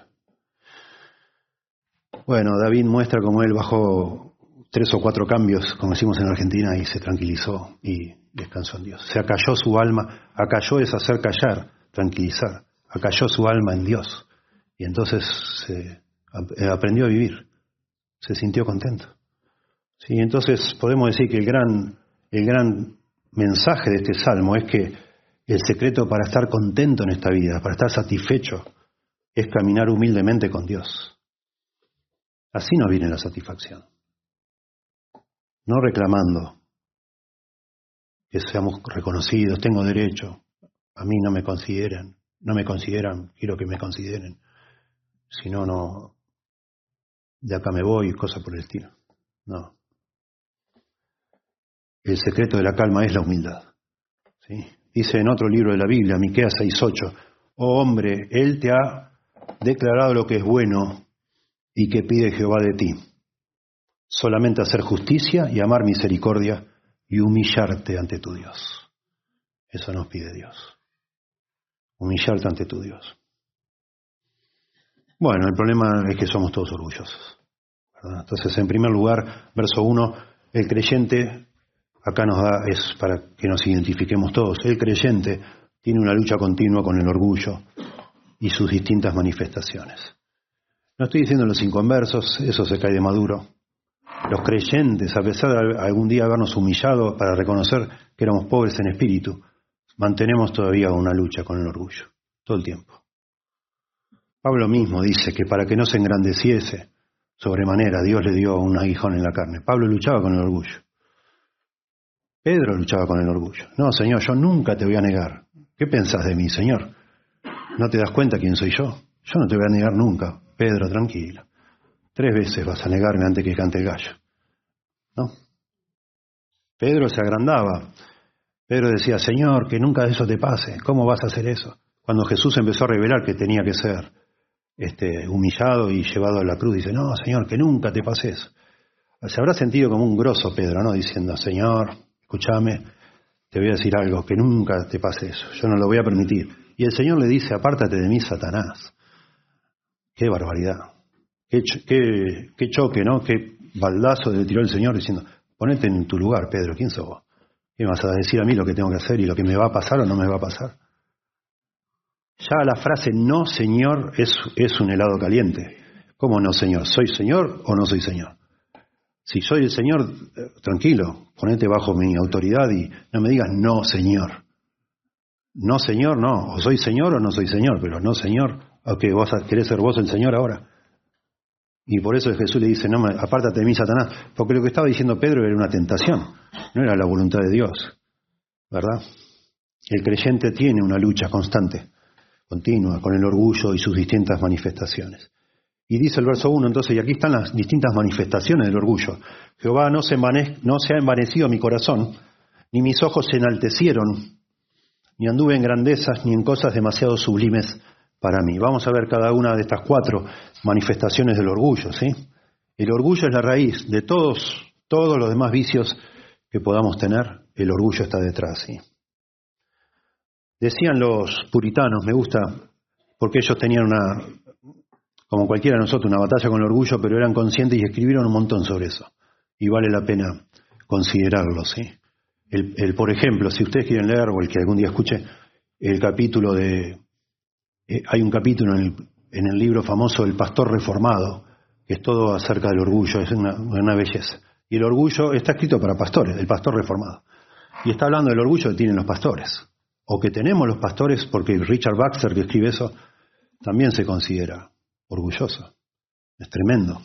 Bueno, David muestra cómo él bajó tres o cuatro cambios, como decimos en Argentina, y se tranquilizó y descansó en Dios. Se acalló su alma. Acalló es hacer callar, tranquilizar. Acalló su alma en Dios. Y entonces se aprendió a vivir. Se sintió contento. Sí, entonces podemos decir que el gran, el gran mensaje de este salmo es que el secreto para estar contento en esta vida, para estar satisfecho, es caminar humildemente con Dios. Así nos viene la satisfacción. No reclamando que seamos reconocidos, tengo derecho, a mí no me consideran, no me consideran, quiero que me consideren, si no, no, de acá me voy, cosas por el estilo. No. El secreto de la calma es la humildad. ¿Sí? Dice en otro libro de la Biblia, Miqueas seis ocho, oh hombre, Él te ha declarado lo que es bueno y que pide Jehová de ti. Solamente hacer justicia y amar misericordia y humillarte ante tu Dios. Eso nos pide Dios. Humillarte ante tu Dios. Bueno, el problema es que somos todos orgullosos, ¿verdad? Entonces, en primer lugar, verso uno, el creyente, acá nos da, es para que nos identifiquemos todos, el creyente tiene una lucha continua con el orgullo y sus distintas manifestaciones. No estoy diciendo los inconversos, eso se cae de maduro. Los creyentes, a pesar de algún día habernos humillado para reconocer que éramos pobres en espíritu, mantenemos todavía una lucha con el orgullo, todo el tiempo. Pablo mismo dice que para que no se engrandeciese sobremanera, Dios le dio un aguijón en la carne. Pablo luchaba con el orgullo. Pedro luchaba con el orgullo. No, Señor, yo nunca te voy a negar. ¿Qué pensás de mí, Señor? ¿No te das cuenta quién soy yo? Yo no te voy a negar nunca. Pedro, tranquilo. Tres veces vas a negarme antes que cante el gallo. ¿No? Pedro se agrandaba. Pedro decía, Señor, que nunca eso te pase. ¿Cómo vas a hacer eso? Cuando Jesús empezó a revelar que tenía que ser este, humillado y llevado a la cruz, dice, no, Señor, que nunca te pase eso. Se habrá sentido como un grosso Pedro, ¿no? Diciendo, Señor, escúchame, te voy a decir algo, que nunca te pase eso. Yo no lo voy a permitir. Y el Señor le dice, apártate de mí, Satanás. Qué barbaridad. Qué, qué, qué choque, ¿no? Qué baldazo le tiró el Señor diciendo, ponete en tu lugar, Pedro, ¿quién sos vos? ¿Qué me vas a decir a mí lo que tengo que hacer y lo que me va a pasar o no me va a pasar? Ya la frase no, Señor, es, es un helado caliente. ¿Cómo no, Señor? ¿Soy Señor o no soy Señor? Si soy el Señor, eh, tranquilo, ponete bajo mi autoridad y no me digas no, Señor. No, Señor, no. O soy Señor o no soy Señor, pero no, Señor. Ok, vos querés ser vos el Señor ahora. Y por eso Jesús le dice, no, apártate de mí, Satanás. Porque lo que estaba diciendo Pedro era una tentación, no era la voluntad de Dios, ¿verdad? El creyente tiene una lucha constante, continua, con el orgullo y sus distintas manifestaciones. Y dice el verso uno, entonces, y aquí están las distintas manifestaciones del orgullo. Jehová, no se, envanez, no se ha envanecido mi corazón, ni mis ojos se enaltecieron, ni anduve en grandezas, ni en cosas demasiado sublimes para mí. Vamos a ver cada una de estas cuatro manifestaciones del orgullo, ¿sí? El orgullo es la raíz de todos, todos los demás vicios que podamos tener. El orgullo está detrás, ¿sí? Decían los puritanos, me gusta, porque ellos tenían una, como cualquiera de nosotros, una batalla con el orgullo, pero eran conscientes y escribieron un montón sobre eso. Y vale la pena considerarlo, ¿sí? El, el, por ejemplo, si ustedes quieren leer, o el que algún día escuche, el capítulo de... Eh, hay un capítulo en el, en el libro famoso El Pastor Reformado, que es todo acerca del orgullo, es una, una belleza. Y el orgullo está escrito para pastores, el pastor reformado. Y está hablando del orgullo que tienen los pastores, o que tenemos los pastores, porque Richard Baxter, que escribe eso, también se considera orgulloso. Es tremendo.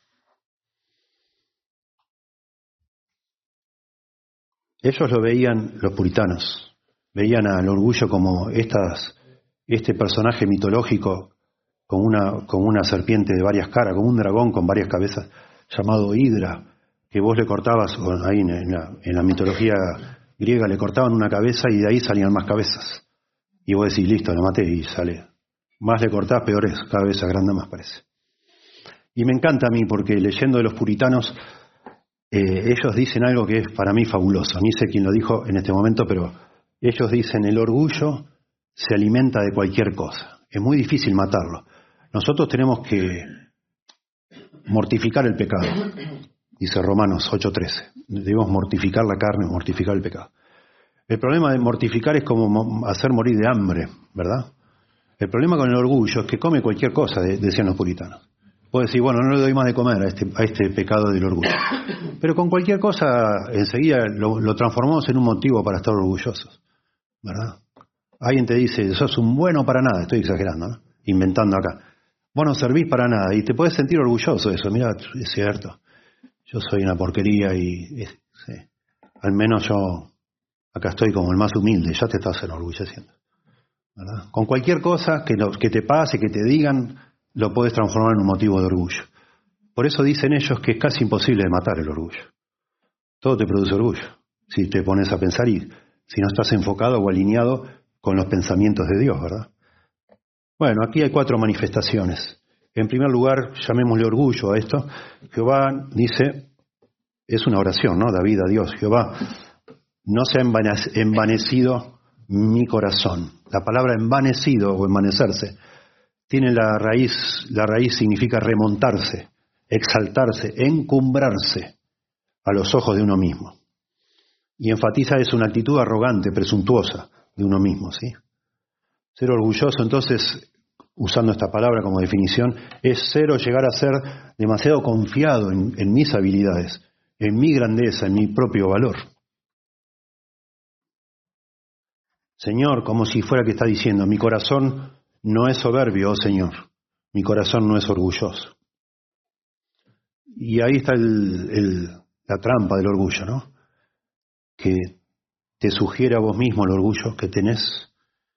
Ellos lo veían, los puritanos, veían al orgullo como estas, este personaje mitológico con una, con una serpiente de varias caras, como un dragón con varias cabezas, llamado Hidra, que vos le cortabas, ahí en la, en la mitología griega le cortaban una cabeza y de ahí salían más cabezas. Y vos decís, listo, lo maté y sale. Más le cortás, peor es, cada vez agranda más parece. Y me encanta a mí porque leyendo de los puritanos, eh, ellos dicen algo que es para mí fabuloso. Ni sé quién lo dijo en este momento, pero ellos dicen, el orgullo se alimenta de cualquier cosa. Es muy difícil matarlo. Nosotros tenemos que mortificar el pecado, dice Romanos ocho trece. Debemos mortificar la carne, mortificar el pecado. El problema de mortificar es como hacer morir de hambre, ¿verdad? El problema con el orgullo es que come cualquier cosa, decían los puritanos. Puedes decir, bueno, no le doy más de comer a este, a este pecado del orgullo. Pero con cualquier cosa enseguida lo, lo transformamos en un motivo para estar orgullosos, ¿verdad? Alguien te dice, sos un bueno para nada, estoy exagerando, ¿no? Inventando acá. Vos no servís para nada y te podés sentir orgulloso de eso. Mirá, es cierto, yo soy una porquería y es, sí, al menos yo acá estoy como el más humilde, ya te estás enorgulleciendo, ¿verdad? Con cualquier cosa que, lo, que te pase, que te digan, lo puedes transformar en un motivo de orgullo. Por eso dicen ellos que es casi imposible de matar el orgullo. Todo te produce orgullo, si te pones a pensar y si no estás enfocado o alineado con los pensamientos de Dios, ¿verdad? Bueno, aquí hay cuatro manifestaciones. En primer lugar, llamémosle orgullo a esto. Jehová dice, es una oración, ¿no? David a Dios, Jehová, no se ha envanecido mi corazón. La palabra envanecido o envanecerse tiene la raíz, la raíz significa remontarse, exaltarse, encumbrarse a los ojos de uno mismo. Y enfatiza es una actitud arrogante, presuntuosa de uno mismo, ¿sí? Ser orgulloso, entonces, usando esta palabra como definición, es ser o llegar a ser demasiado confiado en, en mis habilidades, en mi grandeza, en mi propio valor. Señor, como si fuera que está diciendo, mi corazón no es soberbio, oh Señor, mi corazón no es orgulloso. Y ahí está el, el, la trampa del orgullo, ¿no? Que te sugiere a vos mismo el orgullo que tenés,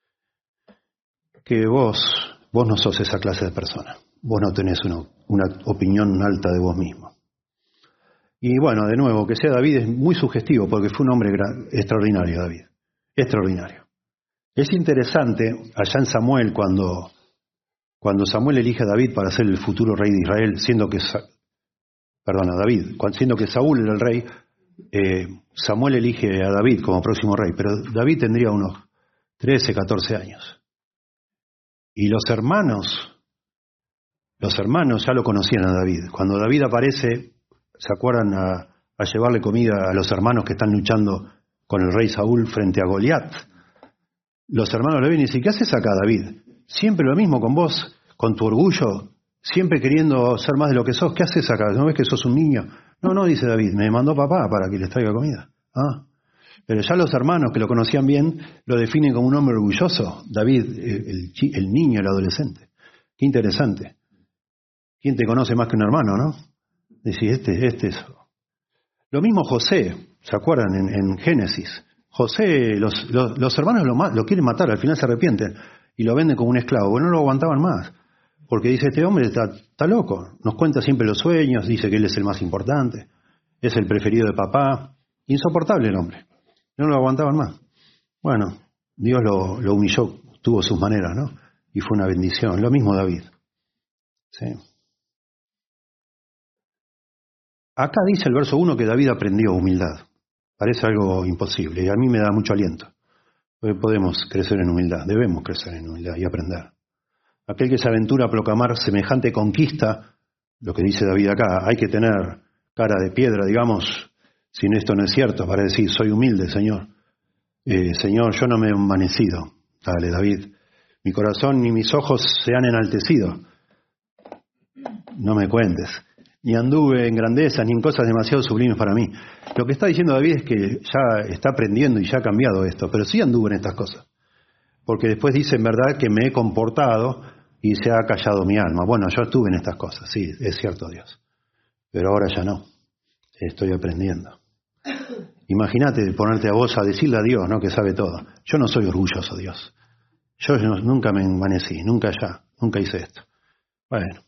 que vos, vos no sos esa clase de persona, vos no tenés una, una opinión alta de vos mismo. Y bueno, de nuevo, que sea David es muy sugestivo porque fue un hombre gran, extraordinario, David, extraordinario. Es interesante, allá en Samuel, cuando, cuando Samuel elige a David para ser el futuro rey de Israel, siendo que, perdón, a David, siendo que Saúl era el rey, eh, Samuel elige a David como próximo rey, pero David tendría unos trece, catorce años. Y los hermanos, los hermanos ya lo conocían a David. Cuando David aparece, ¿se acuerdan a, a llevarle comida a los hermanos que están luchando con el rey Saúl frente a Goliat? Los hermanos le ven y dicen, ¿qué haces acá, David? Siempre lo mismo con vos, con tu orgullo, siempre queriendo ser más de lo que sos. ¿Qué haces acá? ¿No ves que sos un niño? No, no, dice David, me mandó papá para que les traiga comida. Ah, pero ya los hermanos que lo conocían bien lo definen como un hombre orgulloso. David, el, el niño, el adolescente. Qué interesante. ¿Quién te conoce más que un hermano, no? Decís, este, este es. Lo mismo José, ¿se acuerdan? En, en Génesis. José, los, los, los hermanos lo, lo quieren matar, al final se arrepienten y lo venden como un esclavo. Bueno, no lo aguantaban más. Porque dice, este hombre está, está loco. Nos cuenta siempre los sueños, dice que él es el más importante. Es el preferido de papá. Insoportable el hombre. No lo aguantaban más. Bueno, Dios lo, lo humilló, tuvo sus maneras, ¿no? Y fue una bendición. Lo mismo David. ¿Sí? Acá dice el verso uno que David aprendió humildad. Parece algo imposible y a mí me da mucho aliento. Porque podemos crecer en humildad, debemos crecer en humildad y aprender. Aquel que se aventura a proclamar semejante conquista, lo que dice David acá, hay que tener cara de piedra, digamos, si esto no es cierto, para decir, soy humilde, Señor. Eh, Señor, yo no me he envanecido. Dale, David. Mi corazón ni mis ojos se han enaltecido. No me cuentes. Ni anduve en grandezas, ni en cosas demasiado sublimes para mí. Lo que está diciendo David es que ya está aprendiendo y ya ha cambiado esto, pero sí anduve en estas cosas. Porque después dice en verdad que me he comportado y se ha callado mi alma. Bueno, yo estuve en estas cosas, sí, es cierto, Dios. Pero ahora ya no. Estoy aprendiendo. Imagínate ponerte a vos a decirle a Dios, ¿no? Que sabe todo. Yo no soy orgulloso, Dios. Yo no, nunca me envanecí, nunca ya, nunca hice esto. Bueno,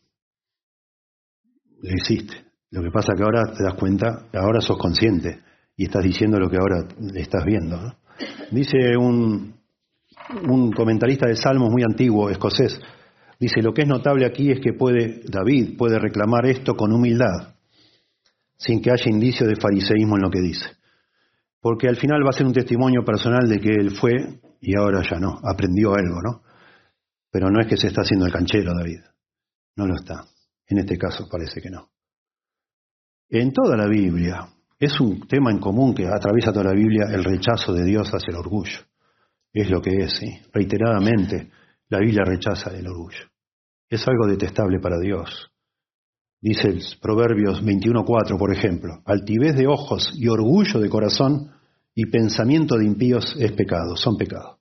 lo hiciste. Lo que pasa es que ahora te das cuenta, ahora sos consciente y estás diciendo lo que ahora estás viendo, ¿no? Dice un, un comentarista de Salmos muy antiguo, escocés, dice, lo que es notable aquí es que puede David puede reclamar esto con humildad, sin que haya indicio de fariseísmo en lo que dice. Porque al final va a ser un testimonio personal de que él fue y ahora ya no, aprendió algo, ¿no? Pero no es que se está haciendo el canchero, David. No lo está. En este caso parece que no. En toda la Biblia, es un tema en común que atraviesa toda la Biblia, el rechazo de Dios hacia el orgullo. Es lo que es, ¿sí? Reiteradamente, la Biblia rechaza el orgullo. Es algo detestable para Dios. Dice el Proverbios veintiuno cuatro, por ejemplo, altivez de ojos y orgullo de corazón y pensamiento de impíos es pecado, son pecados.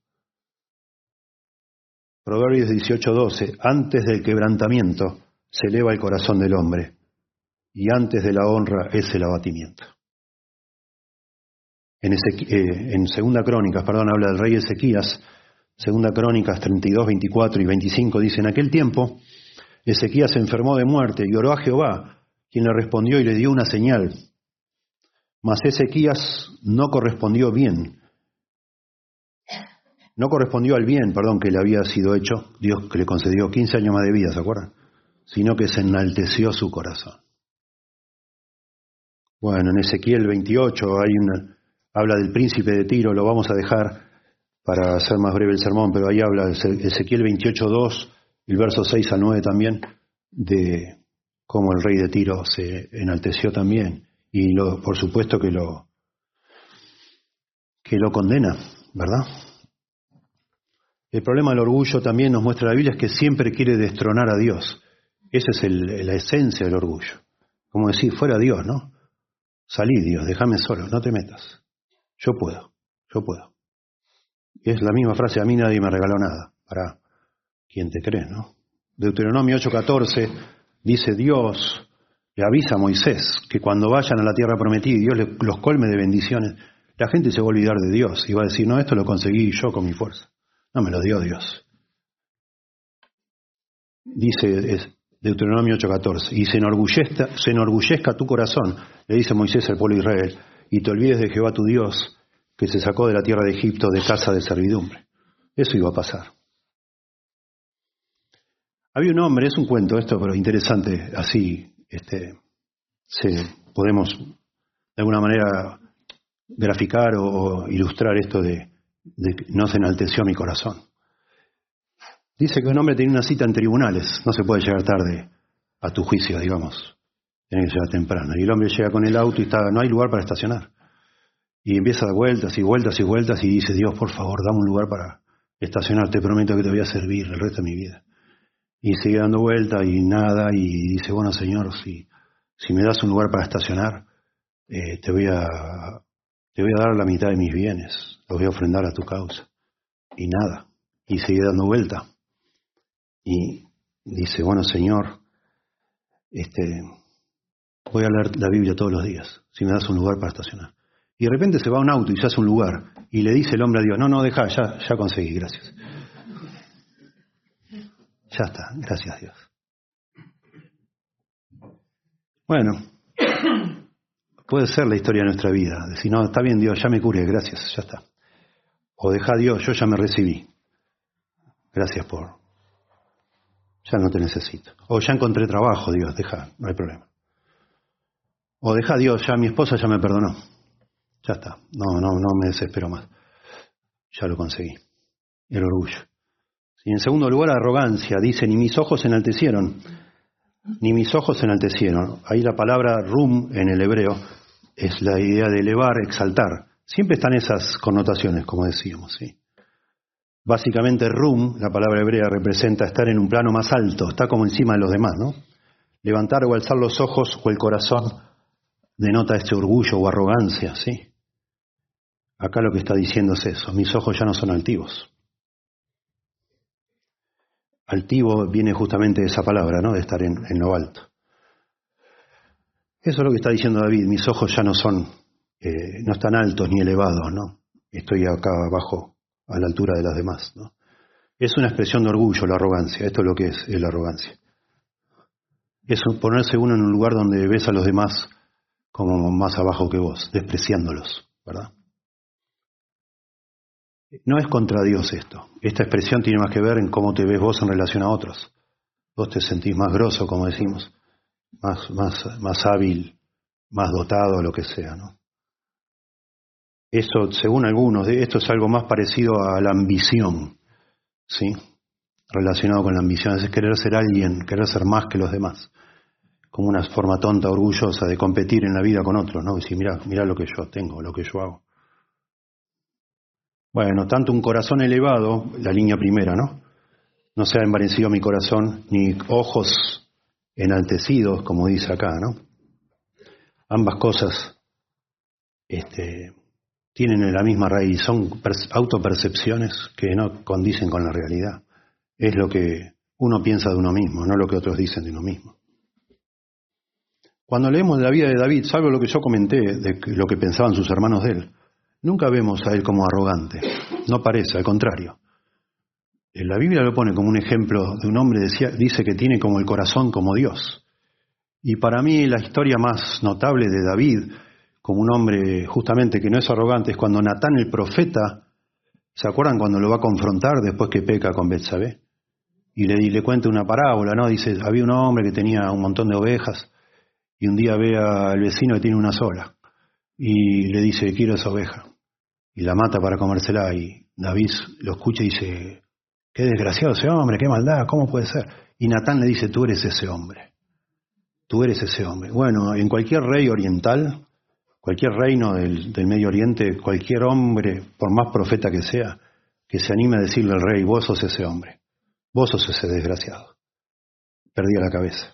Proverbios dieciocho doce, antes del quebrantamiento se eleva el corazón del hombre y antes de la honra es el abatimiento. En, Ezequ- eh, en Segunda Crónicas, perdón, habla del rey Ezequías, Segunda Crónicas treinta y dos, veinticuatro y veinticinco, dice, en aquel tiempo Ezequías se enfermó de muerte y oró a Jehová, quien le respondió y le dio una señal. Mas Ezequías no correspondió bien. No correspondió al bien, perdón, que le había sido hecho, Dios que le concedió quince años más de vida, ¿se acuerdan? Sino que se enalteció su corazón. Bueno, en Ezequiel veintiocho hay una, habla del príncipe de Tiro, lo vamos a dejar. para hacer más breve el sermón, pero ahí habla de Ezequiel veintiocho dos, el verso seis al nueve también, de cómo el rey de Tiro se enalteció también. Y lo, por supuesto que lo, que lo condena, ¿verdad? El problema del orgullo también nos muestra la Biblia es que siempre quiere destronar a Dios. Esa es el, la esencia del orgullo. Como decir, fuera Dios, ¿no? Salí Dios, déjame solo, no te metas. Yo puedo, yo puedo. Es la misma frase, a mí nadie me regaló nada, para quien te cree, ¿no? Deuteronomio ocho catorce dice, Dios le avisa a Moisés que cuando vayan a la tierra prometida y Dios le, los colme de bendiciones, la gente se va a olvidar de Dios y va a decir, no, esto lo conseguí yo con mi fuerza. No, me lo dio Dios. Dice es Deuteronomio ocho catorce, y se enorgullezca, se enorgullezca tu corazón, le dice Moisés al pueblo de Israel, y te olvides de Jehová tu Dios, que se sacó de la tierra de Egipto de casa de servidumbre. Eso iba a pasar. Había un hombre, es un cuento esto, pero interesante, así este, se, podemos de alguna manera graficar o, o ilustrar esto de, de que no se enalteció mi corazón. Dice que un hombre tenía una cita en tribunales, no se puede llegar tarde a tu juicio, digamos, tiene que llegar temprano. Y el hombre llega con el auto y está, no hay lugar para estacionar. Y empieza a dar vueltas y vueltas y vueltas y dice, Dios, por favor, dame un lugar para estacionar, te prometo que te voy a servir el resto de mi vida. Y sigue dando vueltas y nada, y dice, bueno, Señor, si, si me das un lugar para estacionar, eh, te voy a te voy a dar la mitad de mis bienes, los voy a ofrendar a tu causa. Y nada, y sigue dando vuelta. Y dice, bueno, Señor, este, voy a leer la Biblia todos los días, si me das un lugar para estacionar. Y de repente se va a un auto y se hace un lugar, y le dice el hombre a Dios, no, no, deja, ya, ya conseguí, gracias. Ya está, gracias Dios. Bueno, puede ser la historia de nuestra vida. Decir, no, está bien Dios, ya me curé, gracias, ya está. O deja Dios, yo ya me recibí. Gracias por... Ya no te necesito. O ya encontré trabajo, Dios, deja, no hay problema. O deja Dios, ya mi esposa ya me perdonó. Ya está, no, no, no me desespero más. Ya lo conseguí. El orgullo. Y en segundo lugar, la arrogancia. Dice, ni mis ojos se enaltecieron. Ni mis ojos se enaltecieron. Ahí la palabra rum en el hebreo es la idea de elevar, exaltar. Siempre están esas connotaciones, como decíamos, ¿sí? Básicamente rum, la palabra hebrea, representa estar en un plano más alto, está como encima de los demás, ¿no? Levantar o alzar los ojos o el corazón denota este orgullo o arrogancia, ¿sí? Acá lo que está diciendo es eso, mis ojos ya no son altivos. Altivo viene justamente de esa palabra, ¿no? De estar en, en lo alto. Eso es lo que está diciendo David, mis ojos ya no son, eh, no están altos ni elevados, ¿no? Estoy acá abajo, a la altura de las demás, ¿no? Es una expresión de orgullo, la arrogancia, esto es lo que es, es la arrogancia. Es ponerse uno en un lugar donde ves a los demás como más abajo que vos, despreciándolos, ¿verdad? No es contra Dios esto. Esta expresión tiene más que ver en cómo te ves vos en relación a otros. Vos te sentís más grosso, como decimos, más, más, más hábil, más dotado, lo que sea, ¿no? Eso, según algunos, esto es algo más parecido a la ambición, ¿sí? Relacionado con la ambición, es querer ser alguien, querer ser más que los demás. Como una forma tonta, orgullosa de competir en la vida con otros, ¿no? Decir, mirá, mirá lo que yo tengo, lo que yo hago. Bueno, tanto un corazón elevado, la línea primera, ¿no? No se ha envanecido mi corazón, ni ojos enaltecidos, como dice acá, ¿no? Ambas cosas este, tienen la misma raíz, son autopercepciones que no condicen con la realidad. Es lo que uno piensa de uno mismo, no lo que otros dicen de uno mismo. Cuando leemos la vida de David, salvo lo que yo comenté, de lo que pensaban sus hermanos de él, nunca vemos a él como arrogante, no parece, al contrario. La Biblia lo pone como un ejemplo de un hombre, decía, dice que tiene como el corazón como Dios. Y para mí la historia más notable de David, como un hombre justamente que no es arrogante, es cuando Natán el profeta, ¿se acuerdan cuando lo va a confrontar después que peca con Betsabé? Y le, y le cuenta una parábola, ¿no? Dice, había un hombre que tenía un montón de ovejas y un día ve al vecino que tiene una sola y le dice, quiero esa oveja. Y la mata para comérsela y David lo escucha y dice, qué desgraciado ese hombre, qué maldad, ¿cómo puede ser? Y Natán le dice, tú eres ese hombre, tú eres ese hombre. Bueno, en cualquier rey oriental, cualquier reino del, del Medio Oriente, cualquier hombre, por más profeta que sea, que se anime a decirle al rey, vos sos ese hombre, vos sos ese desgraciado. Perdía la cabeza.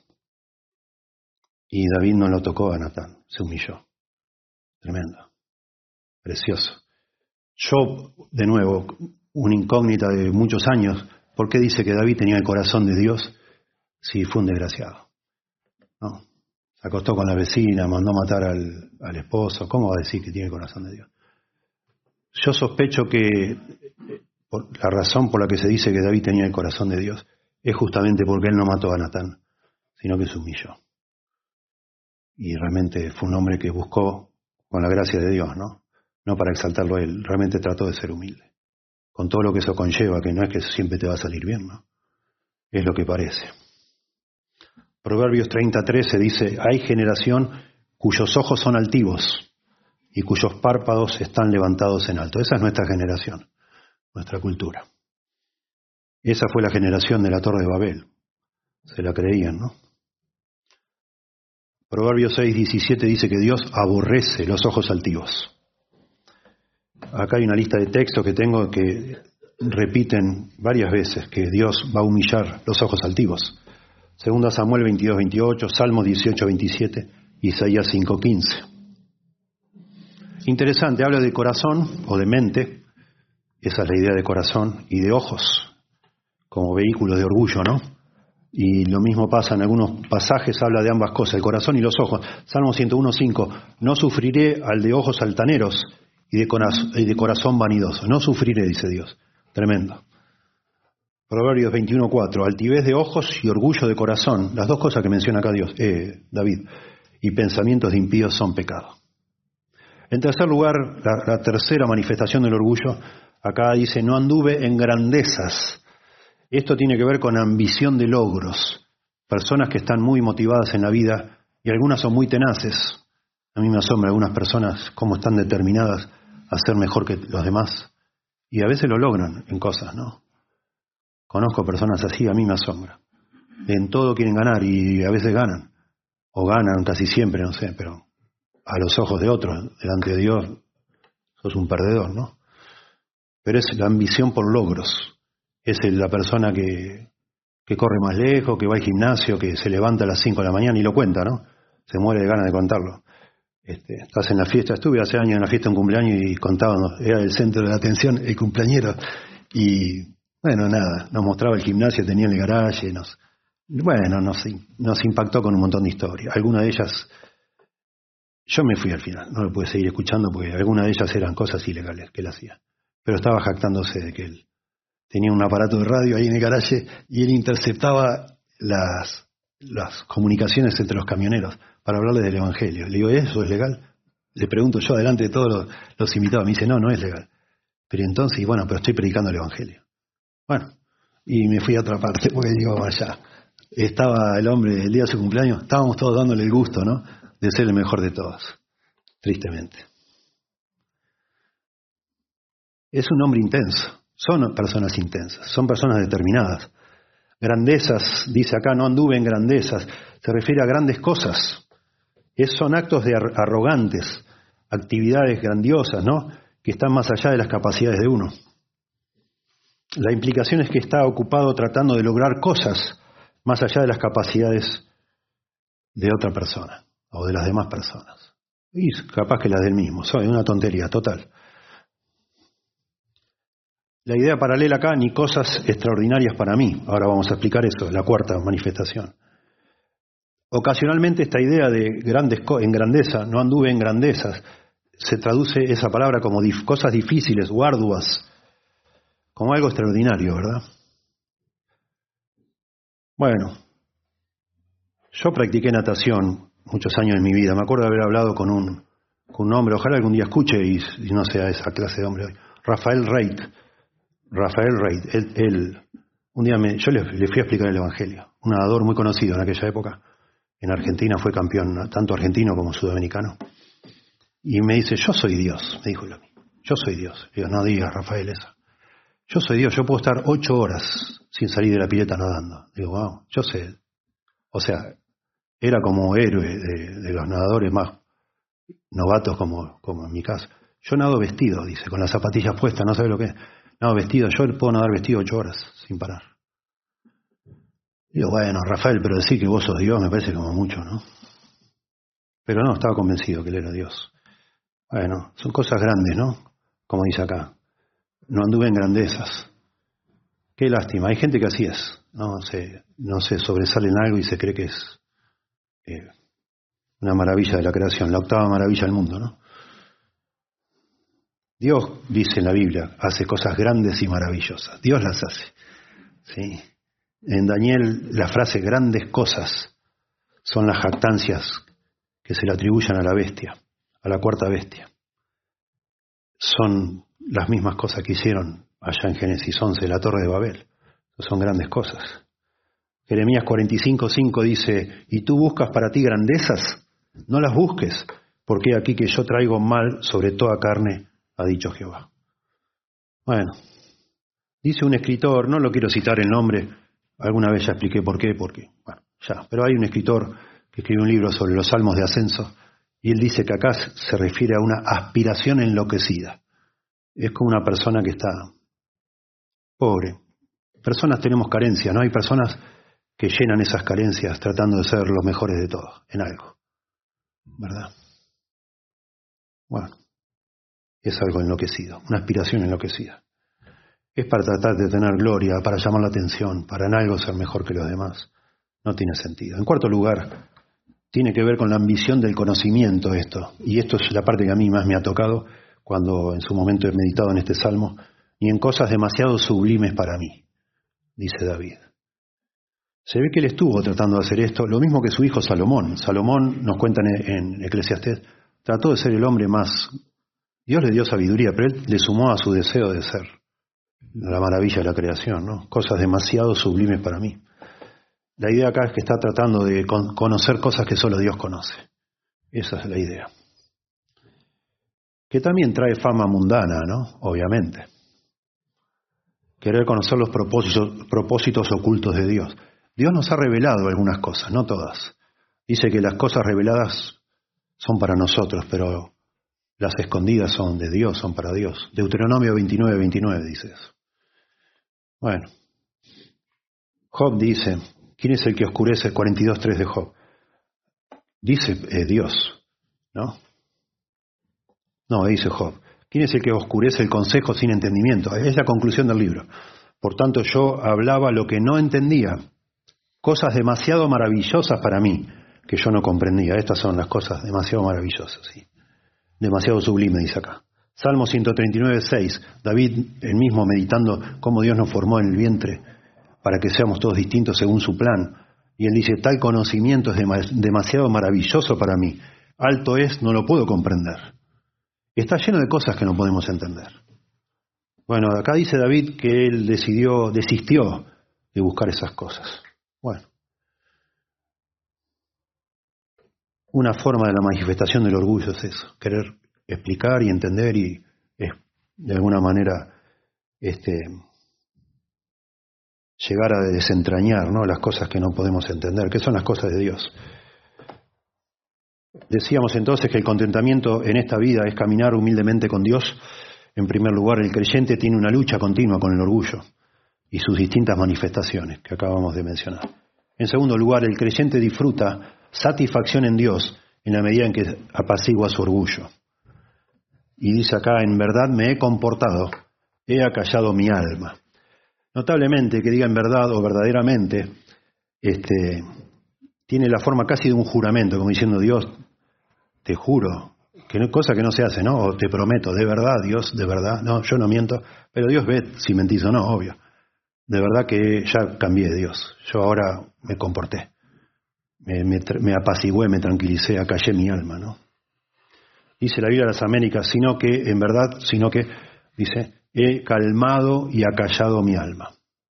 Y David no lo tocó a Natán, se humilló. Tremendo. Precioso. Yo, de nuevo, una incógnita de muchos años, ¿por qué dice que David tenía el corazón de Dios si fue un desgraciado? No. Se acostó con la vecina, mandó matar al, al esposo. ¿Cómo va a decir que tiene el corazón de Dios? Yo sospecho que por la razón por la que se dice que David tenía el corazón de Dios es justamente porque él no mató a Natán, sino que se humilló. Y realmente fue un hombre que buscó con la gracia de Dios, ¿no? No para exaltarlo a él, realmente trató de ser humilde. Con todo lo que eso conlleva, que no es que siempre te va a salir bien, ¿no? Es lo que parece. Proverbios treinta trece dice, hay generación cuyos ojos son altivos y cuyos párpados están levantados en alto. Esa es nuestra generación, nuestra cultura. Esa fue la generación de la Torre de Babel. Se la creían, ¿no? Proverbios seis diecisiete dice que Dios aborrece los ojos altivos. Acá hay una lista de textos que tengo que repiten varias veces que Dios va a humillar los ojos altivos. Segunda Samuel veintidós veintiocho, Salmos dieciocho veintisiete, Isaías cinco quince. Interesante, habla de corazón o de mente, esa es la idea de corazón, y de ojos, como vehículo de orgullo, ¿no? Y lo mismo pasa en algunos pasajes, habla de ambas cosas, el corazón y los ojos. Salmo ciento uno cinco, no sufriré al de ojos altaneros y de corazón, y de corazón vanidoso. No sufriré, dice Dios. Tremendo. Proverbios veintiuno cuatro, altivez de ojos y orgullo de corazón. Las dos cosas que menciona acá Dios, eh, David. Y pensamientos de impíos son pecado. En tercer lugar, la, la tercera manifestación del orgullo, acá dice, no anduve en grandezas. Esto tiene que ver con ambición de logros. Personas que están muy motivadas en la vida y algunas son muy tenaces. A mí me asombra algunas personas cómo están determinadas a ser mejor que los demás. Y a veces lo logran en cosas, ¿no? Conozco personas así, a mí me asombra. En todo quieren ganar y a veces ganan. O ganan casi siempre, no sé, pero a los ojos de otros, delante de Dios, sos un perdedor, ¿no? Pero es la ambición por logros. Es la persona que, que corre más lejos, que va al gimnasio, que se levanta a las cinco de la mañana y lo cuenta, ¿no? Se muere de ganas de contarlo. Este, estás en la fiesta, estuve hace años en la fiesta de un cumpleaños y contábamos, era el centro de la atención, el cumpleañero. Y bueno, nada, nos mostraba el gimnasio, tenía el garaje, nos, bueno, nos, nos impactó con un montón de historias. Algunas de ellas, yo me fui al final, no lo pude seguir escuchando porque algunas de ellas eran cosas ilegales que él hacía. Pero estaba jactándose de que él tenía un aparato de radio ahí en el garaje y él interceptaba las, las comunicaciones entre los camioneros para hablarles del Evangelio. Le digo, ¿eso es legal? Le pregunto yo delante de todos los, los invitados. Me dice, no, no es legal. Pero entonces, bueno, pero estoy predicando el Evangelio. Bueno, y me fui a otra parte porque digo, vaya, estaba el hombre el día de su cumpleaños, estábamos todos dándole el gusto, ¿no? De ser el mejor de todos, tristemente. Es un hombre intenso. Son personas intensas, son personas determinadas. Grandezas, dice acá, no anduve en grandezas, se refiere a grandes cosas. Es, son actos de arrogantes, actividades grandiosas, ¿no? Que están más allá de las capacidades de uno. La implicación es que está ocupado tratando de lograr cosas más allá de las capacidades de otra persona o de las demás personas. Y capaz que las del mismo, es una tontería total. La idea paralela acá, ni cosas extraordinarias para mí. Ahora vamos a explicar eso, la cuarta manifestación. Ocasionalmente esta idea de grandes en grandeza, no anduve en grandezas, se traduce esa palabra como dif, cosas difíciles o arduas, como algo extraordinario, ¿verdad? Bueno, yo practiqué natación muchos años en mi vida. Me acuerdo de haber hablado con un, con un hombre, ojalá algún día escuche y, y no sea esa clase de hombre hoy, Rafael Reit. Rafael Reit, él, él, un día me, yo le, le fui a explicar el Evangelio, un nadador muy conocido en aquella época, en Argentina fue campeón, tanto argentino como sudamericano, y me dice, yo soy Dios, me dijo él a mí, yo soy Dios. Le digo, no digas, Rafael, eso. Yo soy Dios, yo puedo estar ocho horas sin salir de la pileta nadando. Digo, wow, yo sé. O sea, era como héroe de, de los nadadores más novatos como, como en mi caso. Yo nado vestido, dice, con las zapatillas puestas, no sabe lo que es. Nado vestido, yo puedo nadar vestido ocho horas sin parar. Digo, bueno, Rafael, pero decir que vos sos Dios me parece como mucho, ¿no? Pero no, estaba convencido que él era Dios. Bueno, son cosas grandes, ¿no? Como dice acá. No anduve en grandezas. Qué lástima. Hay gente que así es. No se, no se sobresale en algo y se cree que es eh, una maravilla de la creación, la octava maravilla del mundo, ¿no? Dios, dice en la Biblia, hace cosas grandes y maravillosas. Dios las hace. ¿Sí? En Daniel, la frase grandes cosas son las jactancias que se le atribuyen a la bestia, a la cuarta bestia. Son las mismas cosas que hicieron allá en Génesis once, la Torre de Babel. Son grandes cosas. Jeremías cuarenta y cinco, cinco dice, ¿y tú buscas para ti grandezas? No las busques, porque aquí que yo traigo mal sobre toda carne, ha dicho Jehová. Bueno, dice un escritor, no lo quiero citar el nombre, alguna vez ya expliqué por qué, porque, bueno, ya, pero hay un escritor que escribió un libro sobre los salmos de ascenso, y él dice que acá se refiere a una aspiración enloquecida. Es como una persona que está pobre. Personas tenemos carencias, ¿no? Hay personas que llenan esas carencias tratando de ser los mejores de todos, en algo. ¿Verdad? Bueno, es algo enloquecido, una aspiración enloquecida. Es para tratar de tener gloria, para llamar la atención, para en algo ser mejor que los demás. No tiene sentido. En cuarto lugar, tiene que ver con la ambición del conocimiento esto. Y esto es la parte que a mí más me ha tocado cuando en su momento he meditado en este salmo. Ni en cosas demasiado sublimes para mí, dice David. Se ve que él estuvo tratando de hacer esto, lo mismo que su hijo Salomón. Salomón, nos cuentan en Eclesiastés, trató de ser el hombre más... Dios le dio sabiduría, pero él le sumó a su deseo de ser la maravilla de la creación, ¿no? Cosas demasiado sublimes para mí. La idea acá es que está tratando de con- conocer cosas que solo Dios conoce. Esa es la idea. Que también trae fama mundana, ¿no? Obviamente. Querer conocer los propósitos, propósitos ocultos de Dios. Dios nos ha revelado algunas cosas, no todas. Dice que las cosas reveladas son para nosotros, pero las escondidas son de Dios, son para Dios. Deuteronomio veintinueve, veintinueve dice eso. Bueno, Job dice, ¿quién es el que oscurece? cuarenta y dos, tres de Job. Dice eh, Dios, ¿no? No, dice Job. ¿Quién es el que oscurece el consejo sin entendimiento? Es la conclusión del libro. Por tanto, yo hablaba lo que no entendía, cosas demasiado maravillosas para mí, que yo no comprendía. Estas son las cosas demasiado maravillosas, ¿sí? Demasiado sublime, dice acá. Salmo ciento treinta y nueve, seis. David, el mismo meditando cómo Dios nos formó en el vientre para que seamos todos distintos según su plan. Y él dice, tal conocimiento es demasiado maravilloso para mí. Alto es, no lo puedo comprender. Está lleno de cosas que no podemos entender. Bueno, acá dice David que él decidió, desistió de buscar esas cosas. Bueno. Una forma de la manifestación del orgullo es eso, querer explicar y entender y es, de alguna manera este, llegar a desentrañar, ¿no?, las cosas que no podemos entender, que son las cosas de Dios. Decíamos entonces que el contentamiento en esta vida es caminar humildemente con Dios. En primer lugar, el creyente tiene una lucha continua con el orgullo y sus distintas manifestaciones que acabamos de mencionar. En segundo lugar, el creyente disfruta satisfacción en Dios en la medida en que apacigua su orgullo. Y dice acá, en verdad me he comportado, he acallado mi alma. Notablemente que diga en verdad o verdaderamente, este, tiene la forma casi de un juramento, como diciendo, Dios, te juro, que no es cosa que no se hace, ¿no? O te prometo, de verdad, Dios, de verdad, no, yo no miento, pero Dios ve si mentís o no, obvio. De verdad que ya cambié, Dios, yo ahora me comporté. Me, me, me apacigué, me tranquilicé, acallé mi alma, ¿no? Dice la Biblia de las Américas, sino que, en verdad, sino que, dice, he calmado y acallado mi alma.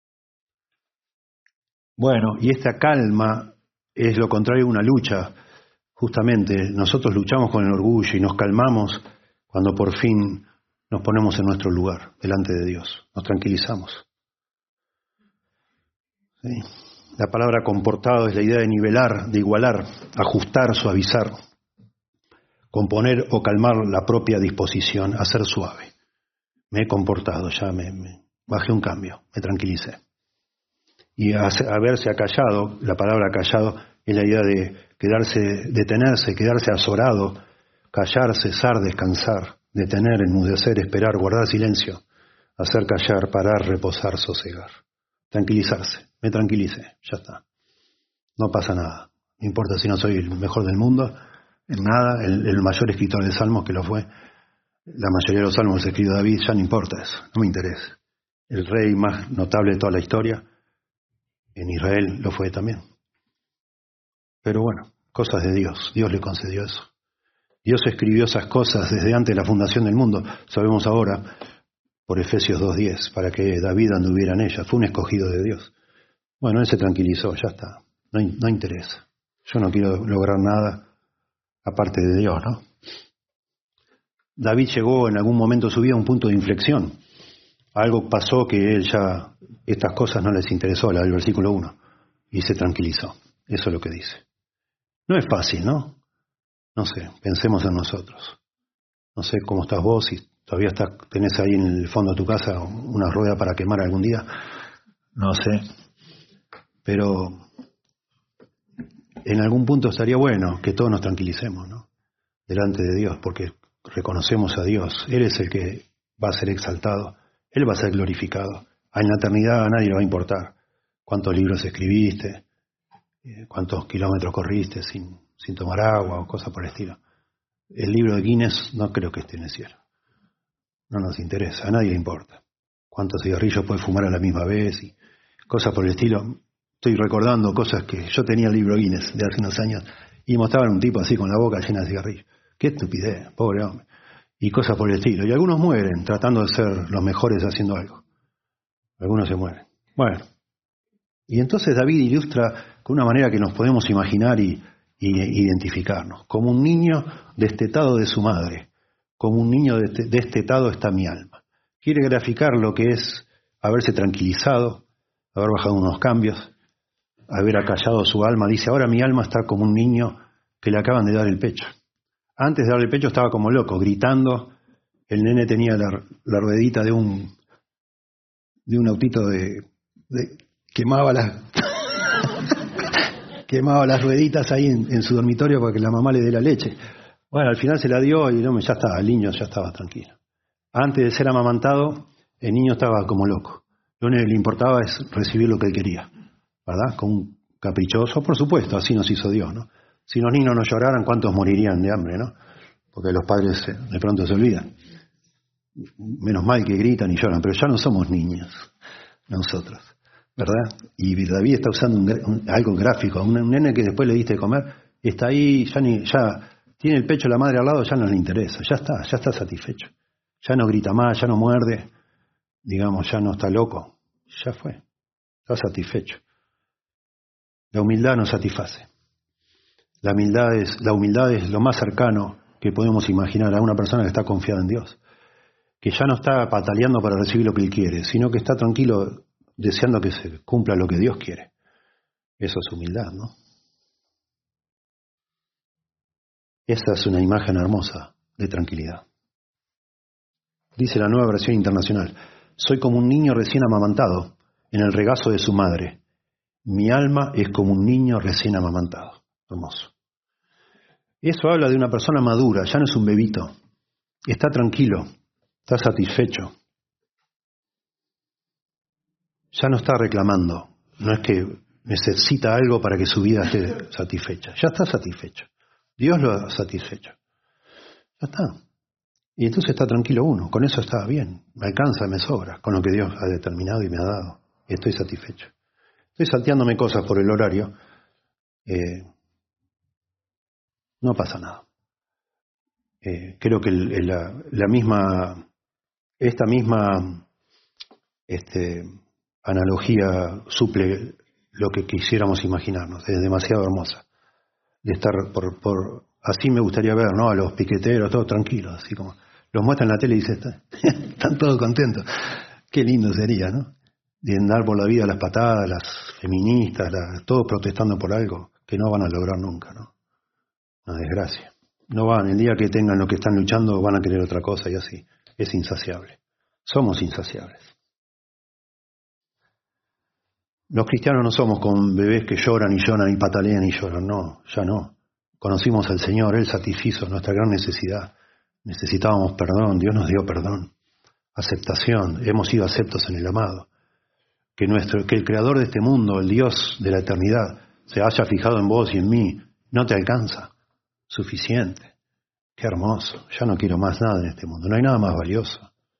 Bueno, y esta calma es lo contrario a una lucha. Justamente, nosotros luchamos con el orgullo y nos calmamos cuando por fin nos ponemos en nuestro lugar, delante de Dios, nos tranquilizamos. ¿Sí? La palabra comportado es la idea de nivelar, de igualar, ajustar, suavizar, componer o calmar la propia disposición, hacer suave. Me he comportado, ya me, me bajé un cambio, me tranquilicé. Y a, haberse acallado, la palabra acallado es la idea de quedarse, detenerse, quedarse azorado, callar, cesar, descansar, detener, enmudecer, esperar, guardar silencio, hacer callar, parar, reposar, sosegar. Tranquilizarse, me tranquilicé, ya está. No pasa nada. No importa si no soy el mejor del mundo, en nada, el, el mayor escritor de salmos que lo fue. La mayoría de los salmos los escribió David, ya no importa eso, no me interesa. El rey más notable de toda la historia, en Israel lo fue también. Pero bueno, cosas de Dios, Dios le concedió eso. Dios escribió esas cosas desde antes de la fundación del mundo, sabemos ahora, por Efesios dos diez, para que David anduviera en ella, fue un escogido de Dios. Bueno, él se tranquilizó, ya está, no, no interesa. Yo no quiero lograr nada aparte de Dios, ¿no? David llegó en algún momento de su vida a un punto de inflexión. Algo pasó que él ya, estas cosas no les interesó, la del versículo uno, y se tranquilizó. Eso es lo que dice. No es fácil, ¿no? No sé, pensemos en nosotros. No sé cómo estás vos, si todavía estás, tenés ahí en el fondo de tu casa una rueda para quemar algún día. No sé. Pero en algún punto estaría bueno que todos nos tranquilicemos, ¿no? Delante de Dios, porque reconocemos a Dios. Él es el que va a ser exaltado. Él va a ser glorificado. En la eternidad a nadie le va a importar cuántos libros escribiste, cuántos kilómetros corriste sin, sin tomar agua o cosas por el estilo. El libro de Guinness no creo que esté en el cielo. No nos interesa, a nadie le importa. Cuántos cigarrillos puede fumar a la misma vez y cosas por el estilo. Estoy recordando cosas que yo tenía el libro Guinness de hace unos años y mostraban un tipo así con la boca llena de cigarrillos. Qué estupidez, pobre hombre. Y cosas por el estilo. Y algunos mueren tratando de ser los mejores haciendo algo. Algunos se mueren. Bueno. Y entonces David ilustra con una manera que nos podemos imaginar y, y identificarnos. Como un niño destetado de su madre. Como un niño destetado está mi alma. Quiere graficar lo que es haberse tranquilizado, haber bajado unos cambios, haber acallado su alma. Dice, ahora mi alma está como un niño que le acaban de dar el pecho. Antes de darle el pecho estaba como loco, gritando. El nene tenía la, la ruedita de un de un autito de, de quemaba las quemaba las rueditas ahí en, en su dormitorio para que la mamá le dé la leche. Bueno, al final se la dio y no, ya estaba, el niño ya estaba tranquilo. Antes de ser amamantado, el niño estaba como loco. Lo único que le importaba es recibir lo que él quería, ¿verdad? Como un caprichoso, por supuesto, así nos hizo Dios, ¿no? Si los niños no lloraran, ¿cuántos morirían de hambre, no? Porque los padres de pronto se olvidan. Menos mal que gritan y lloran, pero ya no somos niños, nosotros, ¿verdad? Y David está usando un, un, algo gráfico, un, un nene que después le diste de comer, está ahí, ya, ni, ya tiene el pecho de la madre al lado, ya no le interesa, ya está, ya está satisfecho. Ya no grita más, ya no muerde, digamos, ya no está loco, ya fue, está satisfecho. La humildad nos satisface. La humildad es, la humildad es lo más cercano que podemos imaginar a una persona que está confiada en Dios, que ya no está pataleando para recibir lo que Él quiere, sino que está tranquilo deseando que se cumpla lo que Dios quiere. Eso es humildad, ¿no? Esa es una imagen hermosa de tranquilidad. Dice la Nueva Versión Internacional, soy como un niño recién amamantado en el regazo de su madre. Mi alma es como un niño recién amamantado. Hermoso. Eso habla de una persona madura, ya no es un bebito. Está tranquilo, está satisfecho. Ya no está reclamando. No es que necesita algo para que su vida esté satisfecha. Ya está satisfecho. Dios lo ha satisfecho. Ya está. Y entonces está tranquilo uno. Con eso está bien. Me alcanza, me sobra. Con lo que Dios ha determinado y me ha dado. Y estoy satisfecho. Estoy salteándome cosas por el horario. Eh, no pasa nada. Eh, creo que el, el, la, la misma, esta misma este, analogía suple lo que quisiéramos imaginarnos. Es demasiado hermosa. De estar por, por así me gustaría ver, ¿no? A los piqueteros, todos tranquilos, así como los muestran en la tele y dicen, están todos contentos. Qué lindo sería, ¿no? De andar por la vida las patadas, las feministas, las, todos protestando por algo que no van a lograr nunca, ¿no? Una desgracia. No van, el día que tengan lo que están luchando van a querer otra cosa y así. Es insaciable. Somos insaciables. Los cristianos no somos con bebés que lloran y lloran y patalean y lloran, no, ya no. Conocimos al Señor, Él satisfizo nuestra gran necesidad. Necesitábamos perdón, Dios nos dio perdón. Aceptación, hemos sido aceptos en el amado. Que, nuestro, que el Creador de este mundo, el Dios de la eternidad, se haya fijado en vos y en mí, no te alcanza. Suficiente. Qué hermoso. Ya no quiero más nada en este mundo. No hay nada más valioso.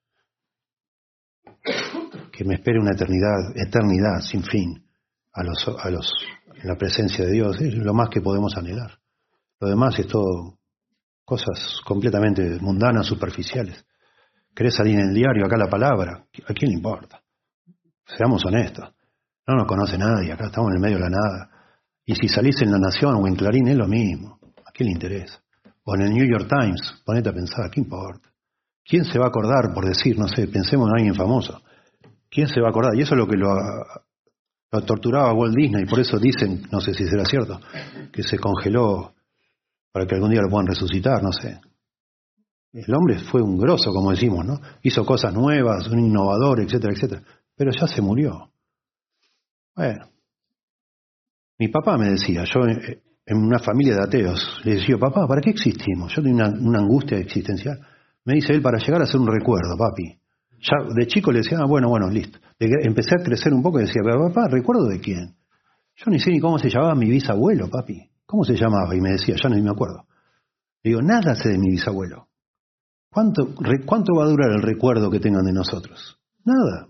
Que me espere una eternidad, eternidad sin fin, a los, a los, en la presencia de Dios. Es lo más que podemos anhelar. Lo demás es todo cosas completamente mundanas, superficiales. ¿Querés salir en el diario? Acá la palabra. ¿A quién le importa? Seamos honestos. No nos conoce nadie. Acá estamos en el medio de la nada. Y si salís en La Nación o en Clarín es lo mismo. ¿A quién le interesa? O en el New York Times, ponete a pensar, ¿qué importa? ¿Quién se va a acordar por decir, no sé, pensemos en alguien famoso? ¿Quién se va a acordar? Y eso es lo que lo, lo torturaba a Walt Disney, por eso dicen, no sé si será cierto, que se congeló para que algún día lo puedan resucitar, no sé. El hombre fue un grosso, como decimos, ¿no? Hizo cosas nuevas, un innovador, etcétera, etcétera. Pero ya se murió. Bueno. Mi papá me decía, yo en una familia de ateos, le decía, papá, ¿para qué existimos? Yo tenía una, una angustia existencial. Me dice él, para llegar a ser un recuerdo, papi. Ya de chico le decía, ah, bueno, bueno, listo. Empecé a crecer un poco y decía, pero papá, ¿recuerdo de quién? Yo ni sé ni cómo se llamaba mi bisabuelo, papi. ¿Cómo se llamaba? Y me decía, ya no me acuerdo. Le digo, nada sé de mi bisabuelo. ¿Cuánto, re, ¿Cuánto va a durar el recuerdo que tengan de nosotros? Nada.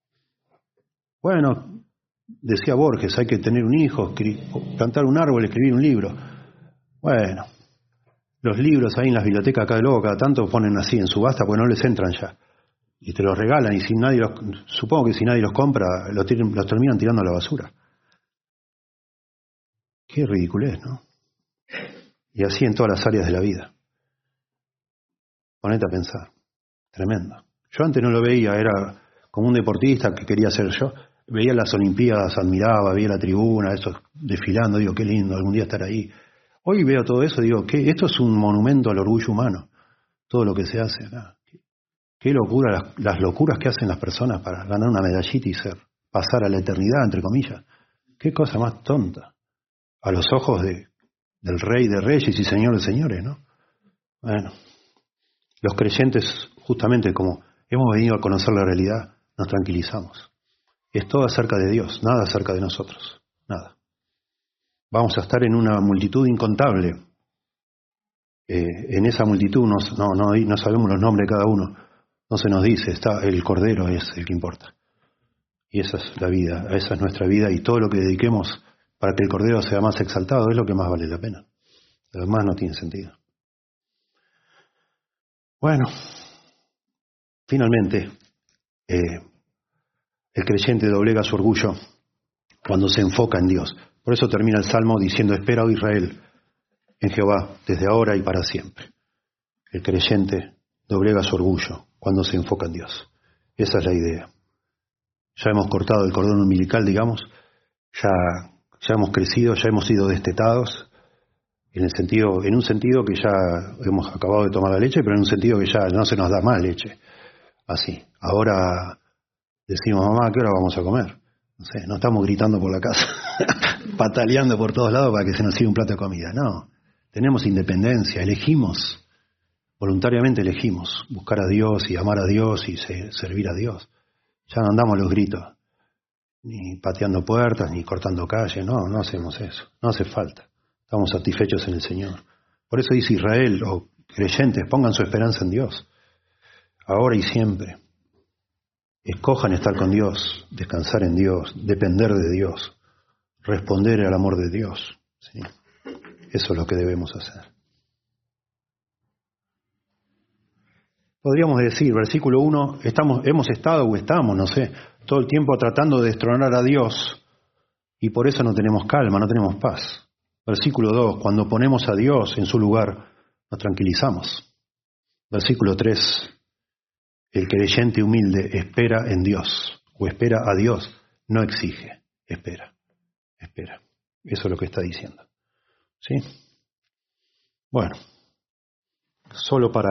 Bueno, decía Borges, hay que tener un hijo, plantar un árbol, escribir un libro. Bueno, los libros ahí en las bibliotecas acá de luego cada tanto ponen así en subasta porque no les entran ya. Y te los regalan y si nadie los, supongo que si nadie los compra, los, tiran, los terminan tirando a la basura. Qué ridiculez, ¿no? Y así en todas las áreas de la vida. Ponete a pensar. Tremendo. Yo antes no lo veía, era como un deportista que quería ser yo. Veía las Olimpiadas, admiraba, veía la tribuna, esos desfilando, digo, qué lindo, algún día estar ahí. Hoy veo todo eso, digo, que esto es un monumento al orgullo humano, todo lo que se hace acá. Qué locura, las, las locuras que hacen las personas para ganar una medallita y ser, pasar a la eternidad, entre comillas. Qué cosa más tonta. A los ojos de, del Rey de Reyes y Señor de Señores, ¿no? Bueno, los creyentes, justamente como hemos venido a conocer la realidad, nos tranquilizamos. Es todo acerca de Dios, nada acerca de nosotros, nada. Vamos a estar en una multitud incontable. Eh, en esa multitud no, no, no, no sabemos los nombres de cada uno. No se nos dice, está el Cordero es el que importa. Y esa es la vida, esa es nuestra vida y todo lo que dediquemos para que el Cordero sea más exaltado es lo que más vale la pena. Lo demás no tiene sentido. Bueno, finalmente, eh, el creyente doblega su orgullo cuando se enfoca en Dios. Por eso termina el Salmo diciendo, espera, oh Israel, en Jehová, desde ahora y para siempre. El creyente doblega su orgullo cuando se enfoca en Dios. Esa es la idea. Ya hemos cortado el cordón umbilical, digamos, ya, ya hemos crecido, ya hemos sido destetados, en el sentido, en un sentido que ya hemos acabado de tomar la leche, pero en un sentido que ya no se nos da más leche. Así. Ahora decimos, mamá, ¿a qué hora vamos a comer? No sé, no estamos gritando por la casa, pataleando por todos lados para que se nos sirva un plato de comida. No, tenemos independencia, elegimos. Voluntariamente elegimos buscar a Dios y amar a Dios y se, servir a Dios. Ya no andamos a los gritos, ni pateando puertas, ni cortando calles, no, no hacemos eso, no hace falta. Estamos satisfechos en el Señor. Por eso dice Israel, o creyentes, pongan su esperanza en Dios, ahora y siempre. Escojan estar con Dios, descansar en Dios, depender de Dios, responder al amor de Dios. ¿Sí? Eso es lo que debemos hacer. Podríamos decir, versículo uno, estamos, hemos estado o estamos, no sé, todo el tiempo tratando de destronar a Dios y por eso no tenemos calma, no tenemos paz. Versículo dos, cuando ponemos a Dios en su lugar, nos tranquilizamos. Versículo tres. El creyente humilde espera en Dios, o espera a Dios, no exige, espera, espera. Eso es lo que está diciendo. ¿Sí? Bueno, solo para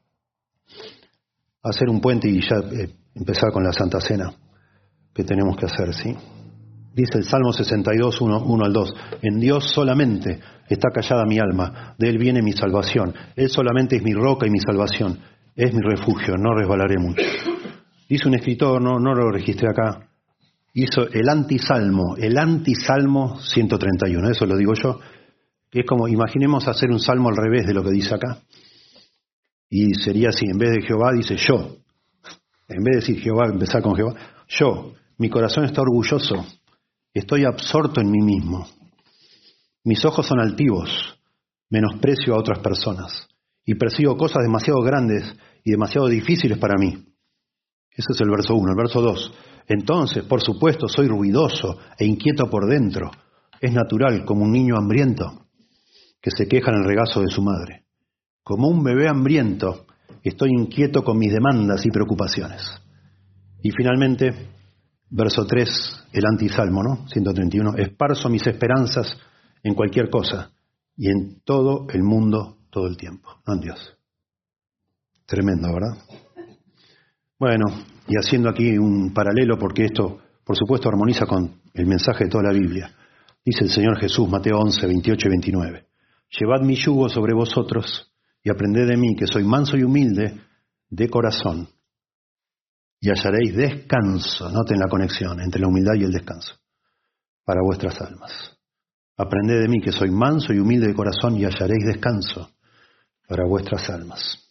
hacer un puente y ya eh, empezar con la Santa Cena que tenemos que hacer, ¿sí? Dice el Salmo sesenta y dos, uno al dos, en Dios solamente está callada mi alma, de Él viene mi salvación, Él solamente es mi roca y mi salvación, es mi refugio, no resbalaré mucho. Dice un escritor, no, no lo registré acá, hizo el antisalmo, el antisalmo ciento treinta y uno, eso lo digo yo, que es como, imaginemos hacer un salmo al revés de lo que dice acá, y sería así, en vez de Jehová dice yo, en vez de decir Jehová, empezar con Jehová, yo, mi corazón está orgulloso, estoy absorto en mí mismo, mis ojos son altivos, menosprecio a otras personas, y persigo cosas demasiado grandes y demasiado difíciles para mí. Ese es el verso uno. El verso dos. Entonces, por supuesto, soy ruidoso e inquieto por dentro. Es natural, como un niño hambriento que se queja en el regazo de su madre. Como un bebé hambriento, estoy inquieto con mis demandas y preocupaciones. Y finalmente, verso tres, el antisalmo, ¿no? ciento treinta y uno. Esparzo mis esperanzas en cualquier cosa y en todo el mundo todo el tiempo, no en Dios. Tremendo, ¿verdad? Bueno, y haciendo aquí un paralelo, porque esto, por supuesto, armoniza con el mensaje de toda la Biblia. Dice el Señor Jesús, Mateo once, veintiocho y veintinueve. Llevad mi yugo sobre vosotros y aprended de mí, que soy manso y humilde de corazón, y hallaréis descanso, noten la conexión entre la humildad y el descanso, para vuestras almas. Aprended de mí, que soy manso y humilde de corazón, y hallaréis descanso para vuestras almas.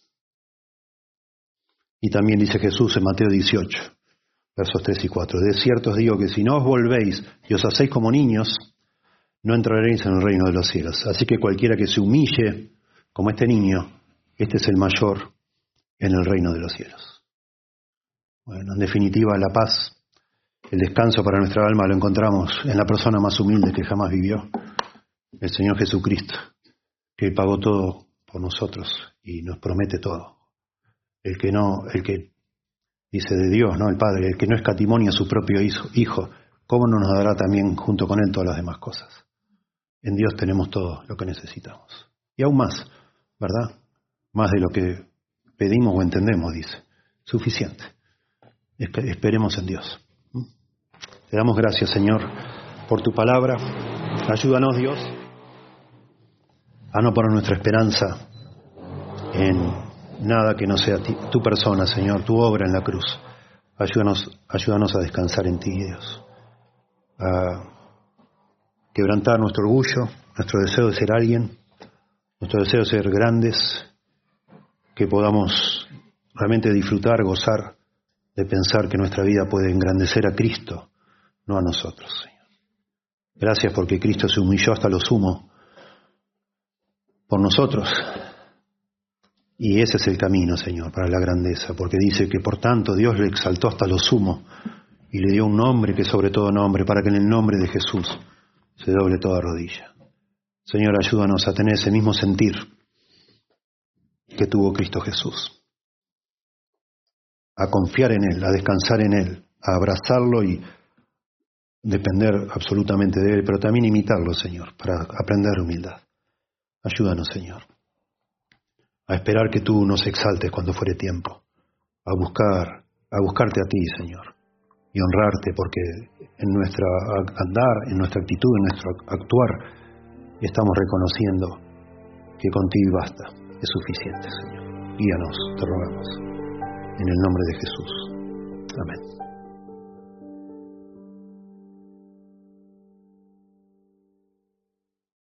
Y también dice Jesús en Mateo dieciocho, versos tres y cuatro. De cierto os digo que si no os volvéis y os hacéis como niños, no entraréis en el reino de los cielos. Así que cualquiera que se humille como este niño, este es el mayor en el reino de los cielos. Bueno, en definitiva, la paz, el descanso para nuestra alma lo encontramos en la persona más humilde que jamás vivió, el Señor Jesucristo, que pagó todo por nosotros y nos promete todo. El que no, el que dice de Dios, ¿no? El Padre, el que no escatimonia a su propio hijo, ¿cómo no nos dará también junto con él todas las demás cosas? En Dios tenemos todo lo que necesitamos. Y aún más, ¿verdad? Más de lo que pedimos o entendemos, dice. Suficiente. Esperemos en Dios. Te damos gracias, Señor, por tu palabra. Ayúdanos, Dios, a no poner nuestra esperanza en nada que no sea tu persona, Señor, tu obra en la cruz. Ayúdanos, ayúdanos a descansar en ti, Dios. A quebrantar nuestro orgullo, nuestro deseo de ser alguien, nuestro deseo de ser grandes, que podamos realmente disfrutar, gozar de pensar que nuestra vida puede engrandecer a Cristo, no a nosotros, Señor. Gracias porque Cristo se humilló hasta lo sumo por nosotros. Y ese es el camino, Señor, para la grandeza, porque dice que por tanto Dios le exaltó hasta lo sumo y le dio un nombre que sobre todo nombre, para que en el nombre de Jesús se doble toda rodilla. Señor, ayúdanos a tener ese mismo sentir que tuvo Cristo Jesús, a confiar en Él, a descansar en Él, a abrazarlo y depender absolutamente de Él, pero también imitarlo, Señor, para aprender humildad. Ayúdanos, Señor, a esperar que tú nos exaltes cuando fuere tiempo, a buscar, a buscarte a ti, Señor, y honrarte, porque en nuestra andar, en nuestra actitud, en nuestro actuar, estamos reconociendo que contigo basta, es suficiente, Señor. Guíanos, te rogamos, en el nombre de Jesús. Amén.